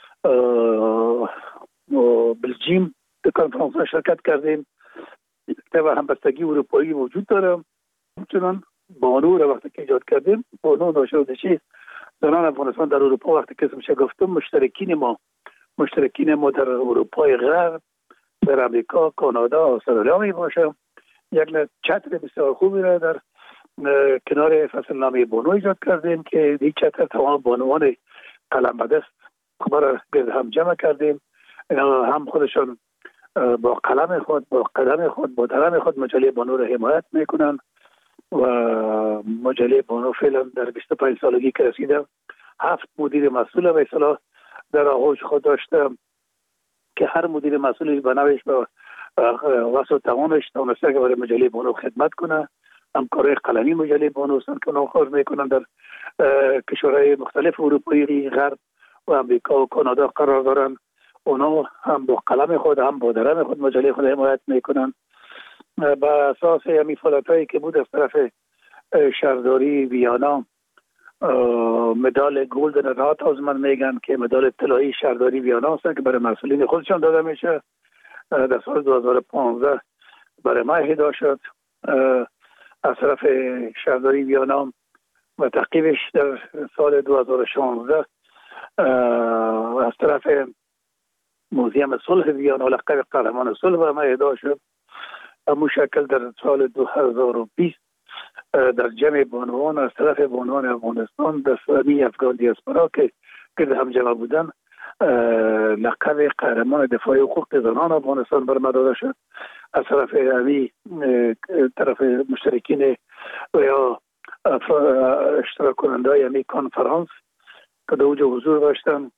و بلژیم در کنفرانس‌ها شرکت کردیم. و همبستگی اروپایی وجود داره. همچنان بانو را وقتی که ایجاد کردیم، بانو ناشناسی زنان افغانستان در اروپا وقتی که میشه گفتم مشترکین ما مشترکین ما در اروپای غرب، در امریکا، کانادا، استرالیا می باشه. یک چتر بسیار خوبی را در کنار فصل نامه بانو ایجاد کردیم که این چتر تمام بانوان قلم به دست خبر گرد هم جمع کردیم. اینا هم خودشون با قلم خود با قدم خود با درم خود مجله بانو را حمایت میکنن و مجله بانو فعلا در بیست و پنج سالگی که رسیده هفت مدیر مسئول به اصطلاح در آغوش خود داشته که هر مدیر مسئولی به نوش به واسه تمامش تونسته که برای مجله بانو خدمت کنه. همکارای قلمی مجله بانو هستند که نوکار میکنن در کشورهای مختلف اروپایی غرب و امریکا و کانادا قرار دارن. اونا هم با قلم خود هم با درم خود مجله خود حمایت میکنن. به اساس همین فعالیتایی که بود از طرف شهرداری ویانا مدال گلدن رات از من میگن که مدال طلایی شهرداری ویانا هست که برای مسئولین خودشان داده میشه. در سال دو هزار و پانزده برای ما اهدا شد از طرف شهرداری ویانا و تعقیبش در سال دو هزار و شانزده از طرف موزیم صلح ویانا لقب قهرمان صلح برای ما اهدا شد. همون شکل در سال دو هزار و بیست در جمع بانوان از طرف بانوان افغانستان در سامی افغان دیاسپورا که گرد هم جمع بودن لقب قهرمان دفاع حقوق زنان افغانستان بر ما داده شد. از طرف امی طرف مشترکین و یا اشتراک کننده های امی کنفرانس که در اوج حضور داشتن.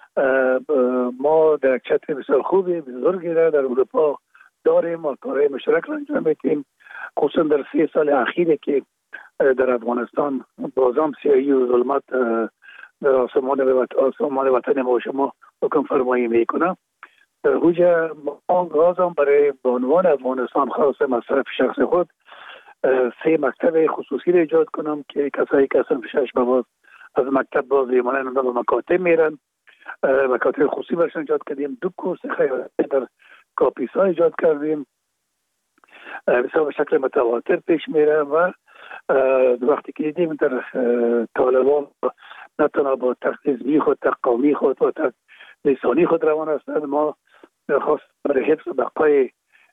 ما در چتر بسیار خوبی بزرگی را در اروپا داریم و کارهای مشترک را انجام میدیم، خصوصا در سه سال اخیره که در افغانستان بازم سیاهی و ظلمت در آسمان آسمان وطن ما و شما حکم فرمایی میکنه. در اوج ما گازم برای بانوان افغانستان خاصه مصرف شخص خود سه مکتب خصوصی را ایجاد کنم که کسایی که اصلا شش باز از مکتب باز ایمانه به مکاتب میرن. مکاتب خصوصی برشن ایجاد کردیم. دو کورس خیلی در کاپیسا ایجاد کردیم بسیار به شکل متواتر پیش میره و وقتی که دیدیم در طالبان نه تنها با تخصیصی خود تقامی خود و لسانی خود روان هستند، ما خاص برای حفظ بقای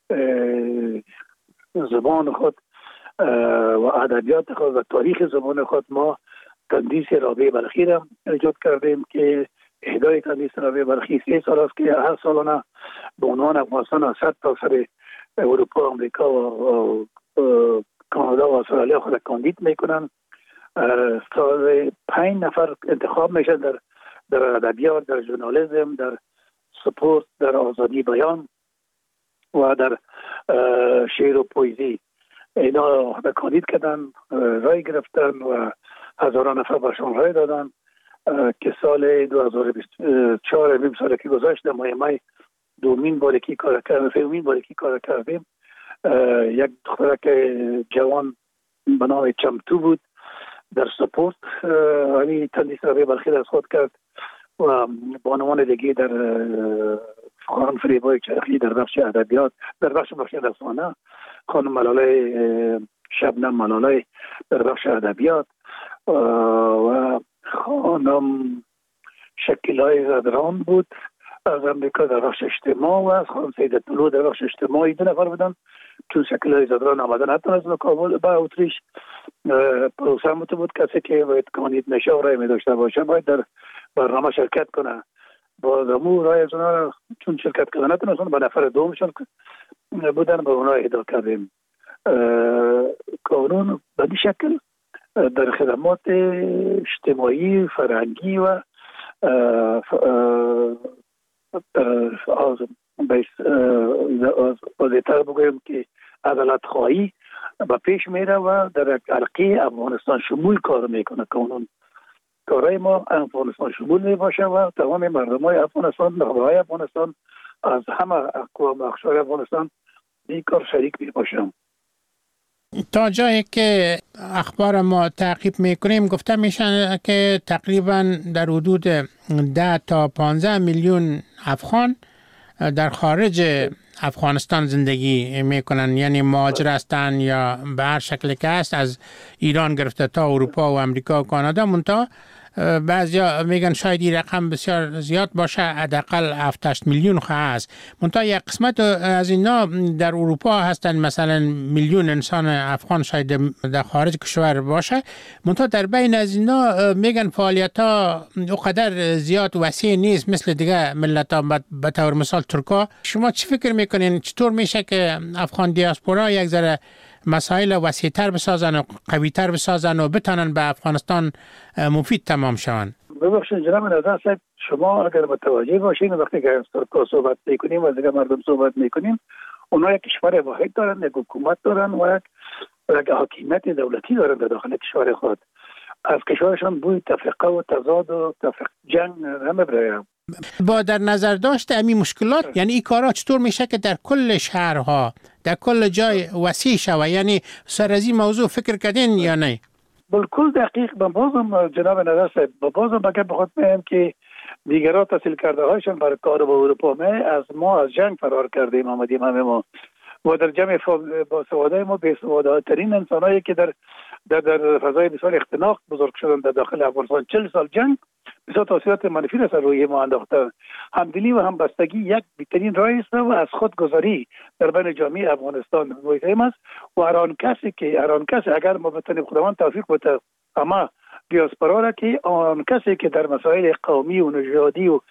زبان خود و ادبیات خود و تاریخ زبان خود ما تندیس رابعه بلخی را ایجاد کردیم که اهدای تندیس رابعه بلخی سه سال است که هر سالانه به عنوان افغانستان از صد تا سر اروپا، امریکا و کانادا و استرالیا خود کاندید میکنن. سال پنج نفر انتخاب میشه در در ادبیات، در ژورنالیسم، در سپورت، در آزادی بیان و در شعر و پویزی. اینا خود کاندید کردن، رای گرفتن و هزاران نفر برشان رای دادن که سال دو هزار و بیست و چهار نیم سال که گذشت ماه می دومین باریکی کار کردیم سومین باریکی کار کردیم. یک دخترک جوان به نام چمتو بود در سپورت همین تندیس رابعه بلخی از خود کرد و بانوان دیگه در خانم فریبای چرخی در بخش ادبیات در بخش بخش رسانه، خانم ملاله شبنم ملاله در بخش ادبیات و خانم شکیلای زدران بود از امریکا در بخش اجتماع و از خانم سیده طلو در بخش اجتماعی. دو نفر بودن چون شکیلای زدران آمدن حتی از کابل با اتریش. پروسه هم بود کسی که باید کاندید نشه و رای می داشته باشه باید در برنامه شرکت کنه. با دمو رای از اونا چون شرکت کردن نتونستن به نفر دومشون بودن به اونا اهدا کردیم. کانون به این شکل در خدمات اجتماعی فرهنگی و بازیتر بگویم که عدالت خواهی به پیش میره و در حلقه افغانستان شمول کار میکنه. کانون کارهای ما افغانستان شمول میباشه و تمام مردم های افغانستان، نخبه های افغانستان از همه اقوام اقشار افغانستان این کار شریک میباشم. تا جایی که اخبار ما تعقیب میکنیم گفته میشن که تقریبا در حدود ده تا پانزده میلیون افغان در خارج افغانستان زندگی میکنن، یعنی مهاجر هستن یا به هر شکل که هست از ایران گرفته تا اروپا و امریکا و کانادا. منتها بعضیا میگن شاید این رقم بسیار زیاد باشه، حداقل هفت هشت میلیون خواهد است. منتها یک قسمت از اینا در اروپا هستن، مثلا میلیون انسان افغان شاید در خارج کشور باشه. منتها در بین از اینا میگن فعالیت ها اونقدر زیاد وسیع نیست مثل دیگه ملت ها، به طور مثال ترکا. شما چی فکر میکنین چطور میشه که افغان دیاسپورا یک ذره مسائل وسیع‌تر بسازن و قوی‌تر بسازن و بتونن به افغانستان مفید تمام شون؟ ببخشید جناب نظر صاحب، شما اگر متوجه باشین وقتی که از ترکا صحبت میکنیم و از دیگه مردم صحبت میکنیم، اونا یک کشور واحد دارن، یک حکومت دارن و یک حاکمیت دولتی دارن در داخل کشور خود. از کشورشان بوی تفرقه و تضاد و تفرق جنگ همه برای با در نظر داشت امی مشکلات، یعنی این کارا چطور میشه که در کل شهرها در کل جای وسیع شوه؟ یعنی سر از این موضوع فکر کردین یا نه؟ بالکل دقیق. با بازم جناب نظر صاحب، با بازم بگم بخواد مهم که دیگران تحصیل کرده هایشان برای کار با اروپا می از ما از جنگ فرار کردیم آمدیم همه ما و در جمع با سواده ما به سواده ترین انسان هایی که در در, در فضای بسیار اختناق بزرگ شدن در داخل افغانستان. چهل سال جنگ بسیار تاثیرات منفی را سر روی ما انداخته. همدلی و همبستگی یک بهترین راه است و از خودگذاری در بین جامعه افغانستان مهم است و هر آن کسی که هر آن کسی اگر ما بتونیم خداوند توفیق بده اما دیاسپورا را که آن کسی که در مسائل قومی و نژادی و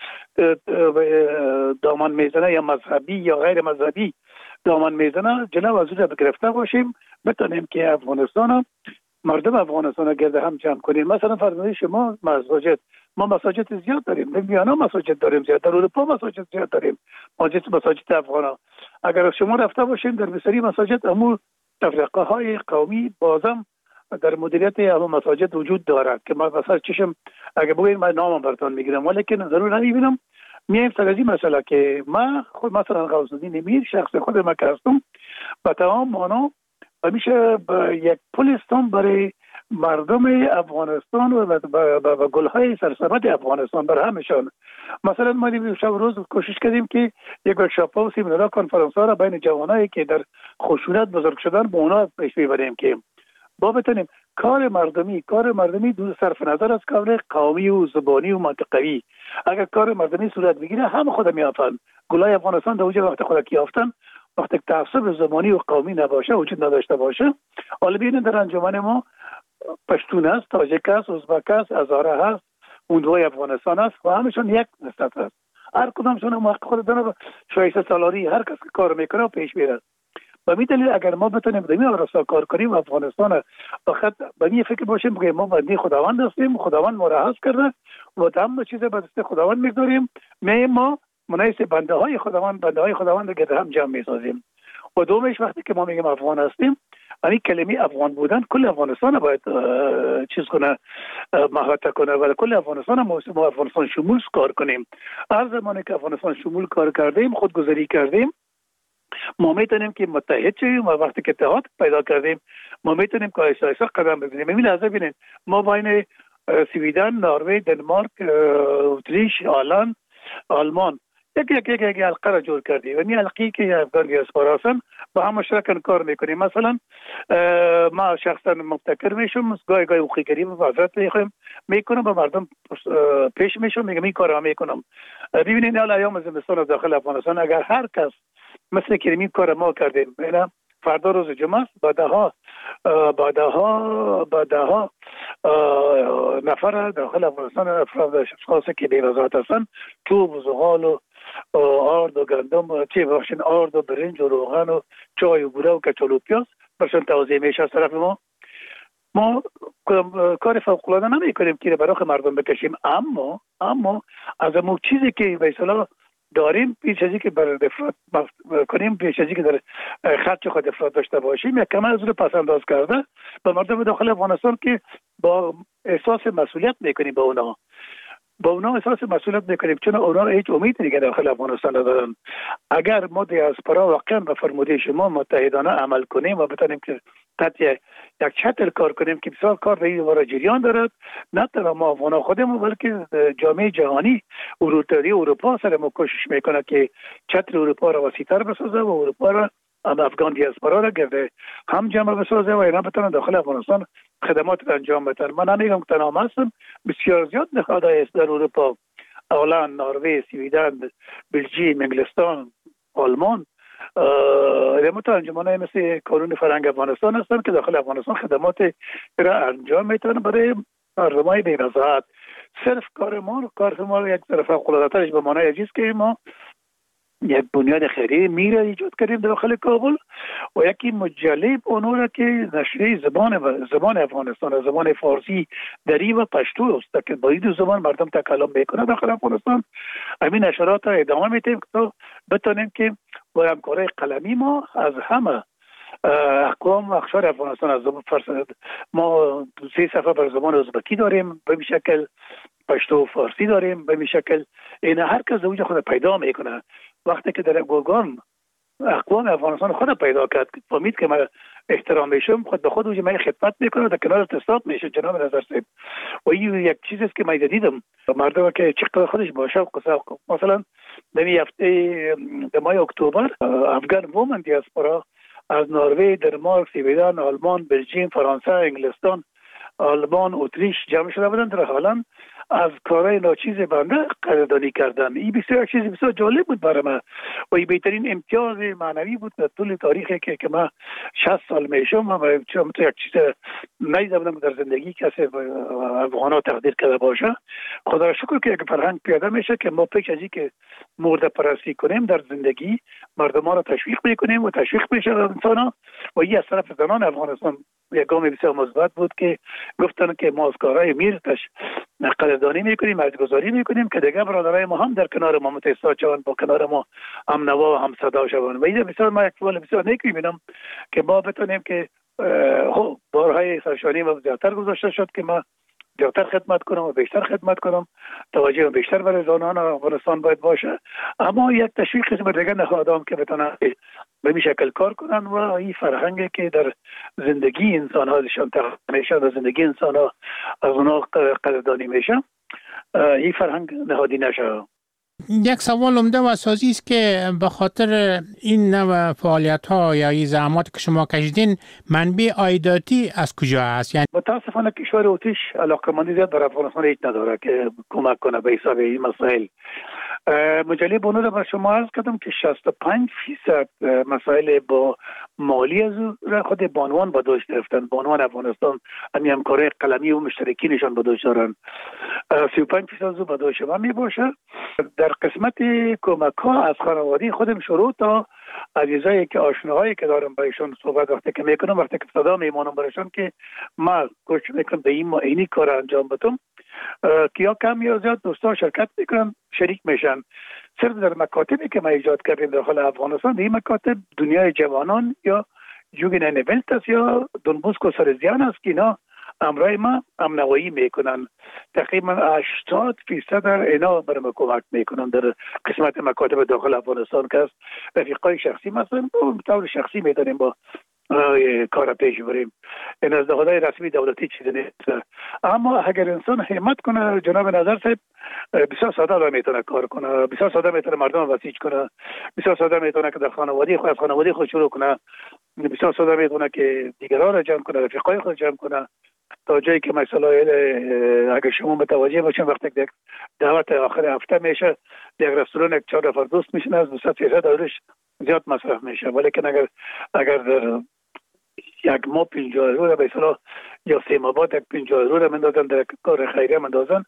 دامن میزنه یا مذهبی یا غیر مذهبی دامن میزنه جلو از اون گرفته باشیم، بتونیم که افغانستان مردم افغانستان گرد هم جمع کنیم. مثلا فرض شما مساجد، ما مساجد زیاد داریم، در میانه مساجد داریم زیاد، در اروپا مساجد زیاد داریم، مساجد مساجد افغانا. اگر شما رفته باشین در بسیاری مساجد امور تفرقه های قومی بازم در مدیریت همه مساجد وجود دارد که ما مثلا چشم اگر بگویم من نامم براتون میگیرم، ولیکن ضرور نمیبینم. میایم سر از این مسئله که من خود مثلا غوث الدین میر شخص خود ما که هستم با تمام مانا همیشه یک پل هستم برای مردم افغانستان و با گلهای سرسبد افغانستان بر همشان. مثلا ما دیگه شب روز کوشش کردیم که یک ورکشاپ و سیمینار کنفرانس ها را بین جوانایی که در خشونت بزرگ شدن با اونا پیش ببریم که با بتونیم کار مردمی کار مردمی دو صرف نظر از کار قومی و زبانی و منطقوی. اگر کار مردمی صورت بگیره هم خود میافن. گلای افغانستان در وجه وقت خود یافتن، وقتی تعصب زبانی و قومی نباشه، وجود نداشته باشه. حالا ببینید در انجمن ما پشتون است، تاجیک است، ازبک است، هزاره هست، اوندوی افغانستان است و همشون یک نسبت است. هر کدامشون هم حق خود دارن، شایسته سالاری هر کس که کار میکنه و پیش میره. به می دلیل اگر ما بتونیم دمی آراسا کار کنیم افغانستان فقط به می فکر باشیم که ما بندی خداوند هستیم، خداوند ما را حفظ کرده و تمام چیز به دست خداوند میگذاریم، می ما مناسب بنده های خداوند بنده های خداوند گرد هم جمع میسازیم. و دومش وقتی که ما میگیم افغان هستیم، یعنی کلمه افغان بودن کل افغانستان باید چیز کنه، محوطه کنه و کل افغانستان ما افغانستان شمول کار کنیم. هر زمانی که افغانستان شمول کار کردیم، خودگذاری کردیم، ما میتونیم که متحد شویم و وقتی که اتحاد پیدا کردیم ما میتونیم که ایسا ایسا قدم بزنیم. ببین لحظه ببینید ما بین سویدن، نروژ، دنمارک، اتریش، آلند، آلمان یک یک یک یک حلقه را جور کردیم و این حلقی که افغان دیاسپورا هستن با هم مشترکاً کار میکنیم. مثلا ما شخصا مبتکر میشم، گاهی گاهی وقیگری و وزارت میخوایم میکنم با مردم پیش میشم، میگم این کار را میکنم. ببینید حالا ایام زمستان داخل افغانستان اگر هر کس مثل که این کار ما کردیم، اینا فردا روز جمعه است، بعدها بعدها بعدها نفر داخل افغانستان افراد اشخاصی که بی وزارت هستن چوب و زغال و آرد و گندم چه باشین آرد و برنج و روغن و چای و بوره و کچالو و پیاز برشون توضیح میشه از طرف ما. ما کار فوق‌العاده نمی کنیم که برای مردم بکشیم، اما اما از اون چیزی که به اصطلاح داریم پیش ازی که بر افراد کنیم، پیش ازی که در خرج خود افراد داشته باشیم، یک کم از اون پس انداز کرده به مردم داخل افغانستان که با احساس مسئولیت میکنیم با اونا با اونا احساس مسئولیت میکنیم، چون اونا هیچ امید دیگه داخل افغانستان ندارن. اگر ما دیاسپورا واقعا به فرموده شما متحدانه عمل کنیم و بتونیم که تحت یک چتر کار کنیم که بسیار کار در این وارا جریان دارد، نه تنها ما افغان خودمون بلکه جامعه جهانی اروپایی اروپا سر ما کوشش میکنه که چتر اروپا را وسیع‌تر بسازه و اروپا را افغان دیاسپورا را گرده هم جمع بسازه و اینا بتونن داخل افغانستان خدمات را انجام بدن. من نمیگم که تنها هستم، بسیار زیاد نهادهای است در اروپا، هلند، نروژ، سوئدن، بلژیک، انگلستان، آلمان، علامت انجمن‌های مثل کانون فرهنگ افغانستان هستند که داخل افغانستان خدمات را انجام میتونن برای مردمای بی‌نظارت. صرف کار ما کار ما یک طرف فوق‌العاده‌اش به معنای عزیز که ما یک بنیاد خیریه میره ایجاد کردیم داخل کابل و یکی مجله اونورا که نشریه زبان و زبان افغانستان، زبان فارسی، دری و پشتو است که با این دو زبان مردم تکلم میکنه داخل افغانستان. همین نشرات را ادامه میدیم تا بتونیم که با همکاری قلمی ما از همه اقوام و اقشار افغانستان، از زبان ما سه صفحه بر زبان ازبکی داریم، به این شکل پشتو و فارسی داریم، به این شکل این هر کس اوج خود پیدا میکنه. وقتی که در گوگان اقوام افغانستان خود پیدا کرد فهمید که من احترام میشم، خود به خود اوج من خدمت میکنه، در کنار تصادف میشه. جناب نظر صاحب و این یک چیزی است که من دیدم مردم که چقدر خودش با شوق و ذوق، مثلا در هفته در ماه اکتبر افغان وومن دیاسپورا از نروژ، دانمارک، سوئدن، آلمان، بلژیک، فرانسه، انگلستان، آلمان، اتریش جمع شده بودند در هلند از کارهای ناچیز بنده قدردانی کردن. این بسیار چیز بسیار جالب بود برای من و این بهترین امتیاز معنوی بود در طول تاریخی که که من شصت سال میشم و چون یک چیز ندیدم در زندگی کسی افغانا تقدیر کرده باشه. خدا را شکر که یک فرهنگ پیاده میشه که ما پیش از این که مرده پرستی کنیم در زندگی مردمان را تشویق میکنیم و تشویق میشه انسان و این از طرف زنان افغانستان یک گام بسیار مثبت بود که گفتن که ما از کارهای میرتش قدردانی میکنیم، ارزش‌گذاری میکنیم که دیگه برادرای ما هم در کنار ما متحد شوند، با کنار ما هم نوا و هم صدا شوند. و این بسیار ما یک سوال بسیار نیک میبینم که ما بتونیم که خب بارهای سرشانی و زیادتر گذاشته شد که ما زیادتر خدمت کنم و بیشتر خدمت کنم، توجه بیشتر برای زنان افغانستان باید باشه، اما یک تشویق قسم دیگه نخواهدام که بتونن به این شکل کار کنن و این فرهنگی که در زندگی انسان ها دشان تقدیم میشه و زندگی انسان ها از اونها قدردانی میشه، این فرهنگ نهادی نشه. یک سوال عمده و اساسی است که به خاطر این نوع فعالیت ها یا این زحمات که شما کشیدین منبع عایداتی از کجا است؟ یعنی متاسفانه کشور اتریش علاقه‌مندی زیاد بر افغانستان هیچ نداره که کمک کنه به حساب این مسائل. مجله بونو را بر شما عرض کردم که شصت و پنج فیصد مسائل با مالی از را خود بانوان به دوش گرفتن. بانوان افغانستان همین همکاری قلمی و مشترکی نشان به دوش دارن. سی و پنج فیصد از به دوش ما می باشه. در قسمت کمک ها از خانوادی خودم شروع تا عزیزایی که آشناهایی که دارم بایشون صحبت وقتی که میکنم، وقتی که صدا میمونم برایشون که ما کوشش میکنم به این ما اینی کار انجام بدم که یا کم یا زیاد دوستان شرکت میکنن، شریک میشن. صرف در مکاتبی که ما ایجاد کردیم داخل افغانستان، این مکاتب دنیای جوانان یا جوگن نویلت است یا دونبوسکو سرزیان است که اینا امرای ما امنوایی میکنن. تقریبا هشتاد فیصد در اینا برای کمک میکنن در قسمت مکاتب داخل افغانستان که است رفیقای شخصی مثلا به طور شخصی میدانیم با کار پیش بریم. این از دهادهای رسمی دولتی چیزی نیست، اما اگر انسان همت کنه جناب نظر صاحب بسیار ساده را میتونه کار کنه، بسیار ساده میتونه مردم وسیج کنه، بسیار ساده میتونه که در خانواده خود از خانواده خود شروع کنه، بسیار ساده میتونه که دیگران را جمع کنه، رفیقای خود جمع کنه تا جایی که مثلا اگر شما متوجه باشین وقتی یک دعوت آخر هفته میشه یک رستوران یک چهار نفر دوست میشن از دوست فیصد دورش زیاد مصرف میشه، ولی که اگر اگر در یک ماه پنجاه یورو را به اصطلاح یا سه ماه بعد یک پنجاه یورو را مندازن در کار خیریه مندازن،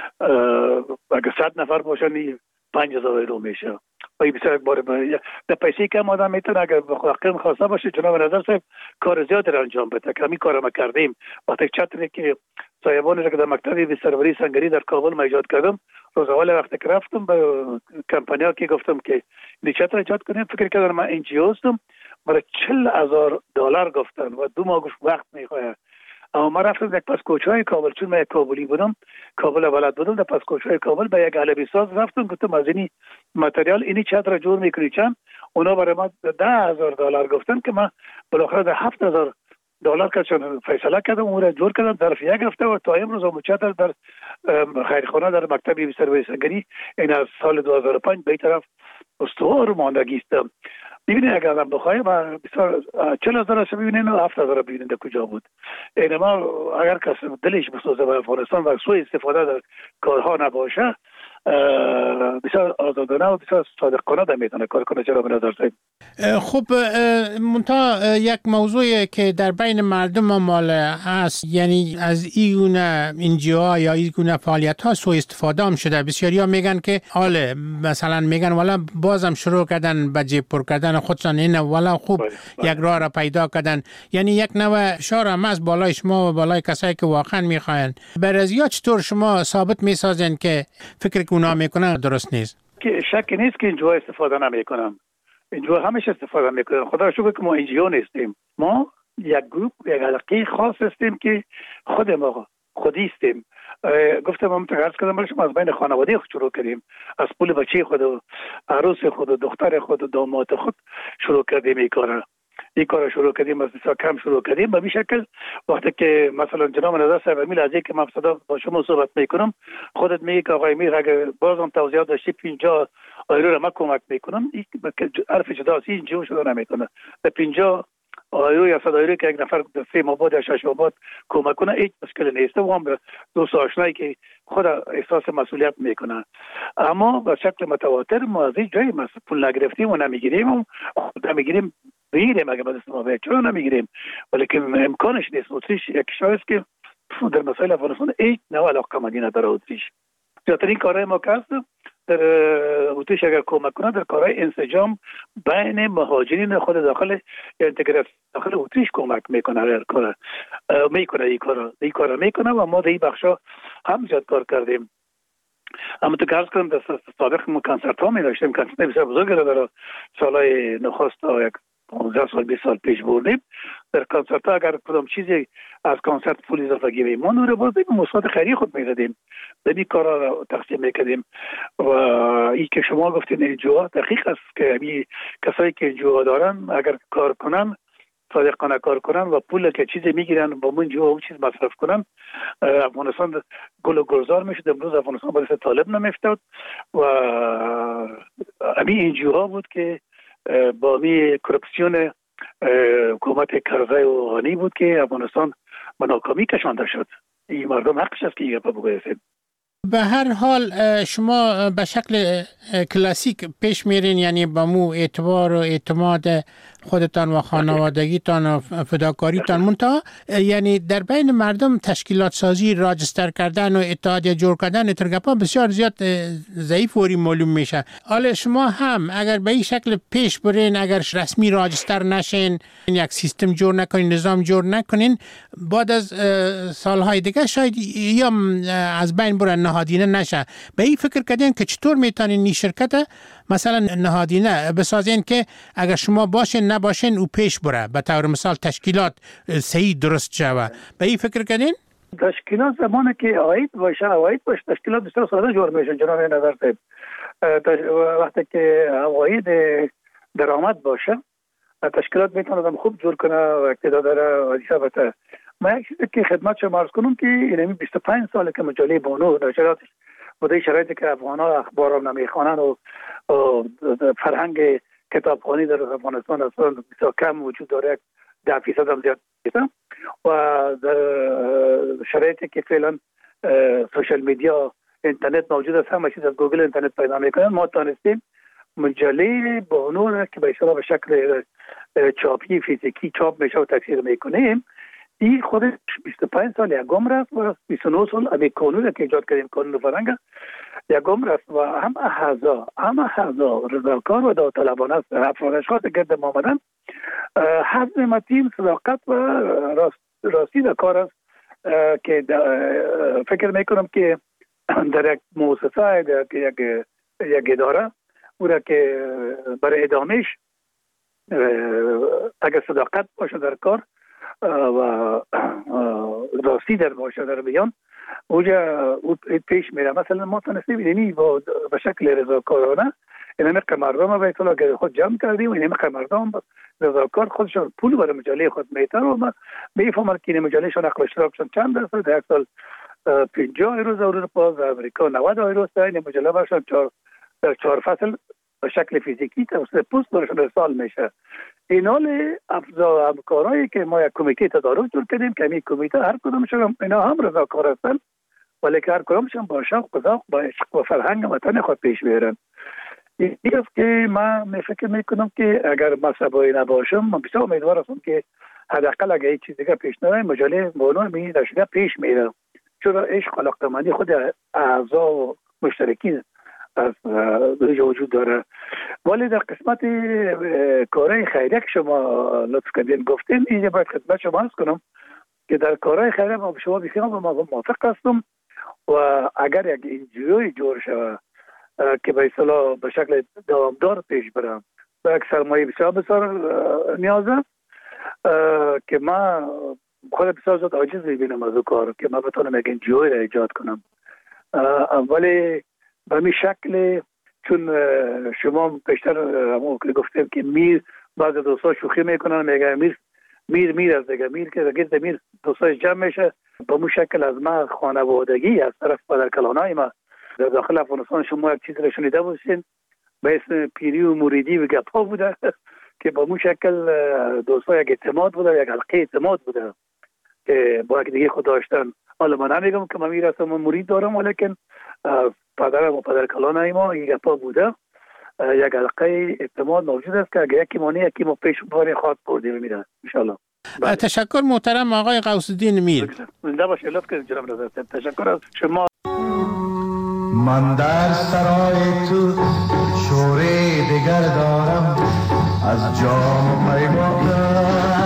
اگر صد نفر باشن پنج هزار یورو میشه و این بسیار بار در پیسه کم آدم میتونه اگر بخواهد خواسته باشه جناب نظر صاحب کار زیاد را انجام بده که همین کار ما کردیم. وقتی چتری که صاحبانی را که در مکتب بستربری سنگری در کابل ما ایجاد کردم، روز اول وقتی که رفتم به کمپانیا که گفتم که این چتر ایجاد کنیم، فکر کردم من این جی هستم، برای چل هزار دلار گفتن و دو ماه گفت وقت میخواه. اما ما رفتم در پس کوچهای کابل، چون من یک کابلی بودم، کابل بلد بودم، در پس کوچهای کابل به یک علبی ساز رفتم گفتم از اینی متریال اینی چتر جور میکنی چند؟ اونا برای ما ده هزار دلار گفتن که من بالاخره در هفت هزار دلار که چون فیصله کردم اون را جور کردم در یک گرفته و تا امروز هم چتر در خیرخانه در مکتب بستربری سنگری این از سال دو هزار و پنج به طرف استوار ماندگی است. ببینید اگر آدم بخواهی و بسیار چهل هزار رو ببینید و هفت هزار رو ببینید در کجا بود. اینما اگر کس دلش بسوزه به افغانستان و سوء استفاده در کارها نباشه بسیار آزادانه و بسیار صادقانه در میتونه کار کنه. چرا به نظر سید؟ خب منتها یک موضوعی که در بین مردم مال هست، یعنی از این انجیوها یا این گونه فعالیت ها سوء استفاده هم شده. بسیاری ها میگن که حاله مثلا میگن والا بازم شروع کردن به جیب پر کردن خودشان، این والا خوب باید باید. یک راه را پیدا کردن. یعنی یک نوع شار هم از بالای شما و بالای کسایی که واقعا میخواین. برازیا چطور شما ثابت میسازین که فکر که اونا میکنن درست نیست؟ که شک نیست که اینجا استفاده نمیکنن. اینجا همیشه استفاده میکنن. خدا شکر که ما اینجا نیستیم. ما یک گروه یک حلقه خاص هستیم که خود ما خودی هستیم. گفتم هم تقرض کردم برای شما از بین خانواده خود شروع کردیم، از پول بچه خود و عروس خود و دختر خود و داماد خود شروع کردیم این کارا. این کار شروع کردیم، از بسیار کم شروع کردیم. به این شکل وقتی که مثلا جناب نظر صاحب امیل از که من با شما صحبت میکنم، خودت میگی که آقای امیر اگر بازم توضیحات داشتی پنجاه آیرو را من کمک میکنم، این حرف جدا است. این جو شده نمیکنه. به پنجاه آیرو یا صد آیرو که یک نفر سه ماه یا شش ماه کمک کنه هیچ مشکل نیست. و هم به دوست آشنایی که خود احساس مسئولیت میکنه. اما به شکل متواتر ما از این جایی پول نگرفتیم و نمیگیریم و نمیگیریم بگیریم. اگه باید استفاده باید چرا نمیگیریم؟ ولیکن امکانش نیست. اتریش یک کشور است که در مسائل افغانستان هیچ نوع علاقه مندی نداره. اتریش زیادترین کارهای ما که در اتریش اگر کمک کنه در کارهای انسجام بین مهاجرین خود داخل یا انتگراسیون داخل اتریش کمک میکنه. کار میکنه این کارا این کارا میکنه و ما در این بخشا هم زیاد کار کردیم. اما تو گرز کنم در سابق ما کنسرت ها می داشتیم. کنسرت بسیار بزرگ را در سالهای نخست یک پانزده سال بیست سال پیش بردیم. در کنسرت ها اگر کدام چیزی از کنسرت پول اضافه گیریم ما نور بردیم مثبت خیری خود میدادیم، به این کارا را تقسیم میکردیم. و این که شما گفتین انجوها دقیق است که می کسایی که انجوها دارن اگر کار کنن صادقانه کار کنن و پول که چیزی میگیرن با من جو اون چیز مصرف کنن، افغانستان گل و گلزار میشد. امروز افغانستان باعث طالب نمیفتاد و همین انجوها بود که با می کرپسیون حکومت کرزی و غنی بود که افغانستان به ناکامی کشانده شد. این مردم حقش است که این گپ بگوید. به هر حال شما به شکل کلاسیک پیش میرین، یعنی با مو اعتبار و اعتماد خودتان و خانوادگیتان و فداکاریتان. منتها یعنی در بین مردم تشکیلات سازی، راجستر کردن و اتحادیه جور کردن ترگپا بسیار زیاد ضعیف وری معلوم میشه. حالا شما هم اگر به این شکل پیش برین، اگر رسمی راجستر نشین، یک سیستم جور نکنین، نظام جور نکنین، بعد از سالهای دیگه شاید یا از بین برن نهادینه نشه. به این فکر کردین که چطور میتونین این شرکت مثلا نهادینه بسازین که اگر شما باشین نباشین او پیش بره، به طور مثال تشکیلات صحیح درست شوه. به این فکر کردین؟ تشکیلات زمانی که عاید باشه عاید باشه تشکیلات بسیار ساده جور میشن. جناب نظر صاحب وقتی که عاید درآمد باشه تشکیلات میتونه آدم خوب جور کنه و اقتدار داره و حسابته. ما یک چیزی که خدمت شما عرض کنم که اینمی بیست و پنج ساله که مجله بانو نشراتش و در شرایطی که افغان‌ها اخبار را نمیخوانند و فرهنگ کتابخوانی در افغانستان اصلا بسیار کم وجود داره، ده فیصد هم زیاد نیست. و در شرایطی که فعلا سوشال میدیا اینترنت موجود است، همه چیز از گوگل اینترنت پیدا میکنن، ما تانستیم مجله بانو را که به اصطلاح به شکل چاپی فیزیکی چاپ میشه و تکثیر میکنیم. این خودش بیست و پنج سال یکم رفت و بیست و نه سال امی قانون که ایجاد کردیم، قانون فرهنگ یکم رفت و هم احزا هم احزا رضاکار و داوطلبانه است. افراد اشخاص گرد ما آمدن حزم متین صداقت و راست راستی در کار است که فکر میکنم که در یک مؤسسه در یک یک اداره او را که برای ادامهش اگر صداقت باشه در کار و راستی در باشه در بیان اوجا پیش میره. مثلا ما تونستیم اینی با به شکل رضاکارانه اینمی که مردم به اطلاع که خود جمع کردیم و اینمی که مردم رضاکار خودشون پول برای مجله خود میتن و میفهمن که این مجلهشون اقل اشتراکشون چند درصد، در یک سال پنجاه روز اروپا و امریکا نود روز این مجله برشون چهار در چهار فصل به شکل فیزیکی توسط پست برشون ارسال میشه. این حال افزا همکارایی که ما یک کمیته تدارک جور کردیم که این کمیته هر کدومشون اینا هم رضاکار هستن ولی که هر کدومشون با شوق و ذوق با عشق و فرهنگ وطن خود پیش میرن. این است که من فکر میکنم که اگر مذهبی نباشم من بسیار امیدوار هستم که حداقل اگر هیچ چیز دیگه پیش نیاد مجله مولوی می داشته پیش میره، چون عشق علاقه‌مندی خود اعضا و مشترکین از وجود داره. ولی در قسمت کارهای خیریه که شما لطف کردین گفتین اینجا باید خدمت شما عرض کنم که در کارهای خیریه ما شما بسیار موافق هستم و اگر یک انجیوی جور شود که به اصطلاح به شکل دوامدار پیش برم با یک سرمایه بسیار بسیار نیازه که من خود بسیار زود عاجز میبینم از او کار که من بتونم یک انجیوی را ایجاد کنم. ولی به می شکل چون شما پیشتر همون که گفتیم که میر بعض دوستا شوخی میکنن میگه میر میر میر از دیگه میر که گرد میر دوستاش جمع میشه. به مو شکل از ما خانوادگی از طرف پدرکلانای ما در داخل افغانستان شما یک چیز را شنیده باشین به اسم پیری و موریدی و گپا بوده که با مو شکل دوستا یک اعتماد بوده، یک حلقه اعتماد بوده که با یک دیگه خود داشتن. حالا من نمیگم که من میرسم من مرید دارم ولیکن پدرم و پدرکلانای ما یک گپا بوده، یک حلقه اعتماد موجود است که اگر یکی مانی یکی ما پیش باری خواهد بردیم میره ان شاء الله. تشکر محترم آقای غوث الدین میر. زنده باشید. لطف کنید جناب رضا. تشکر از شما. من در سرای تو شوری دیگر دارم از جام پیمانم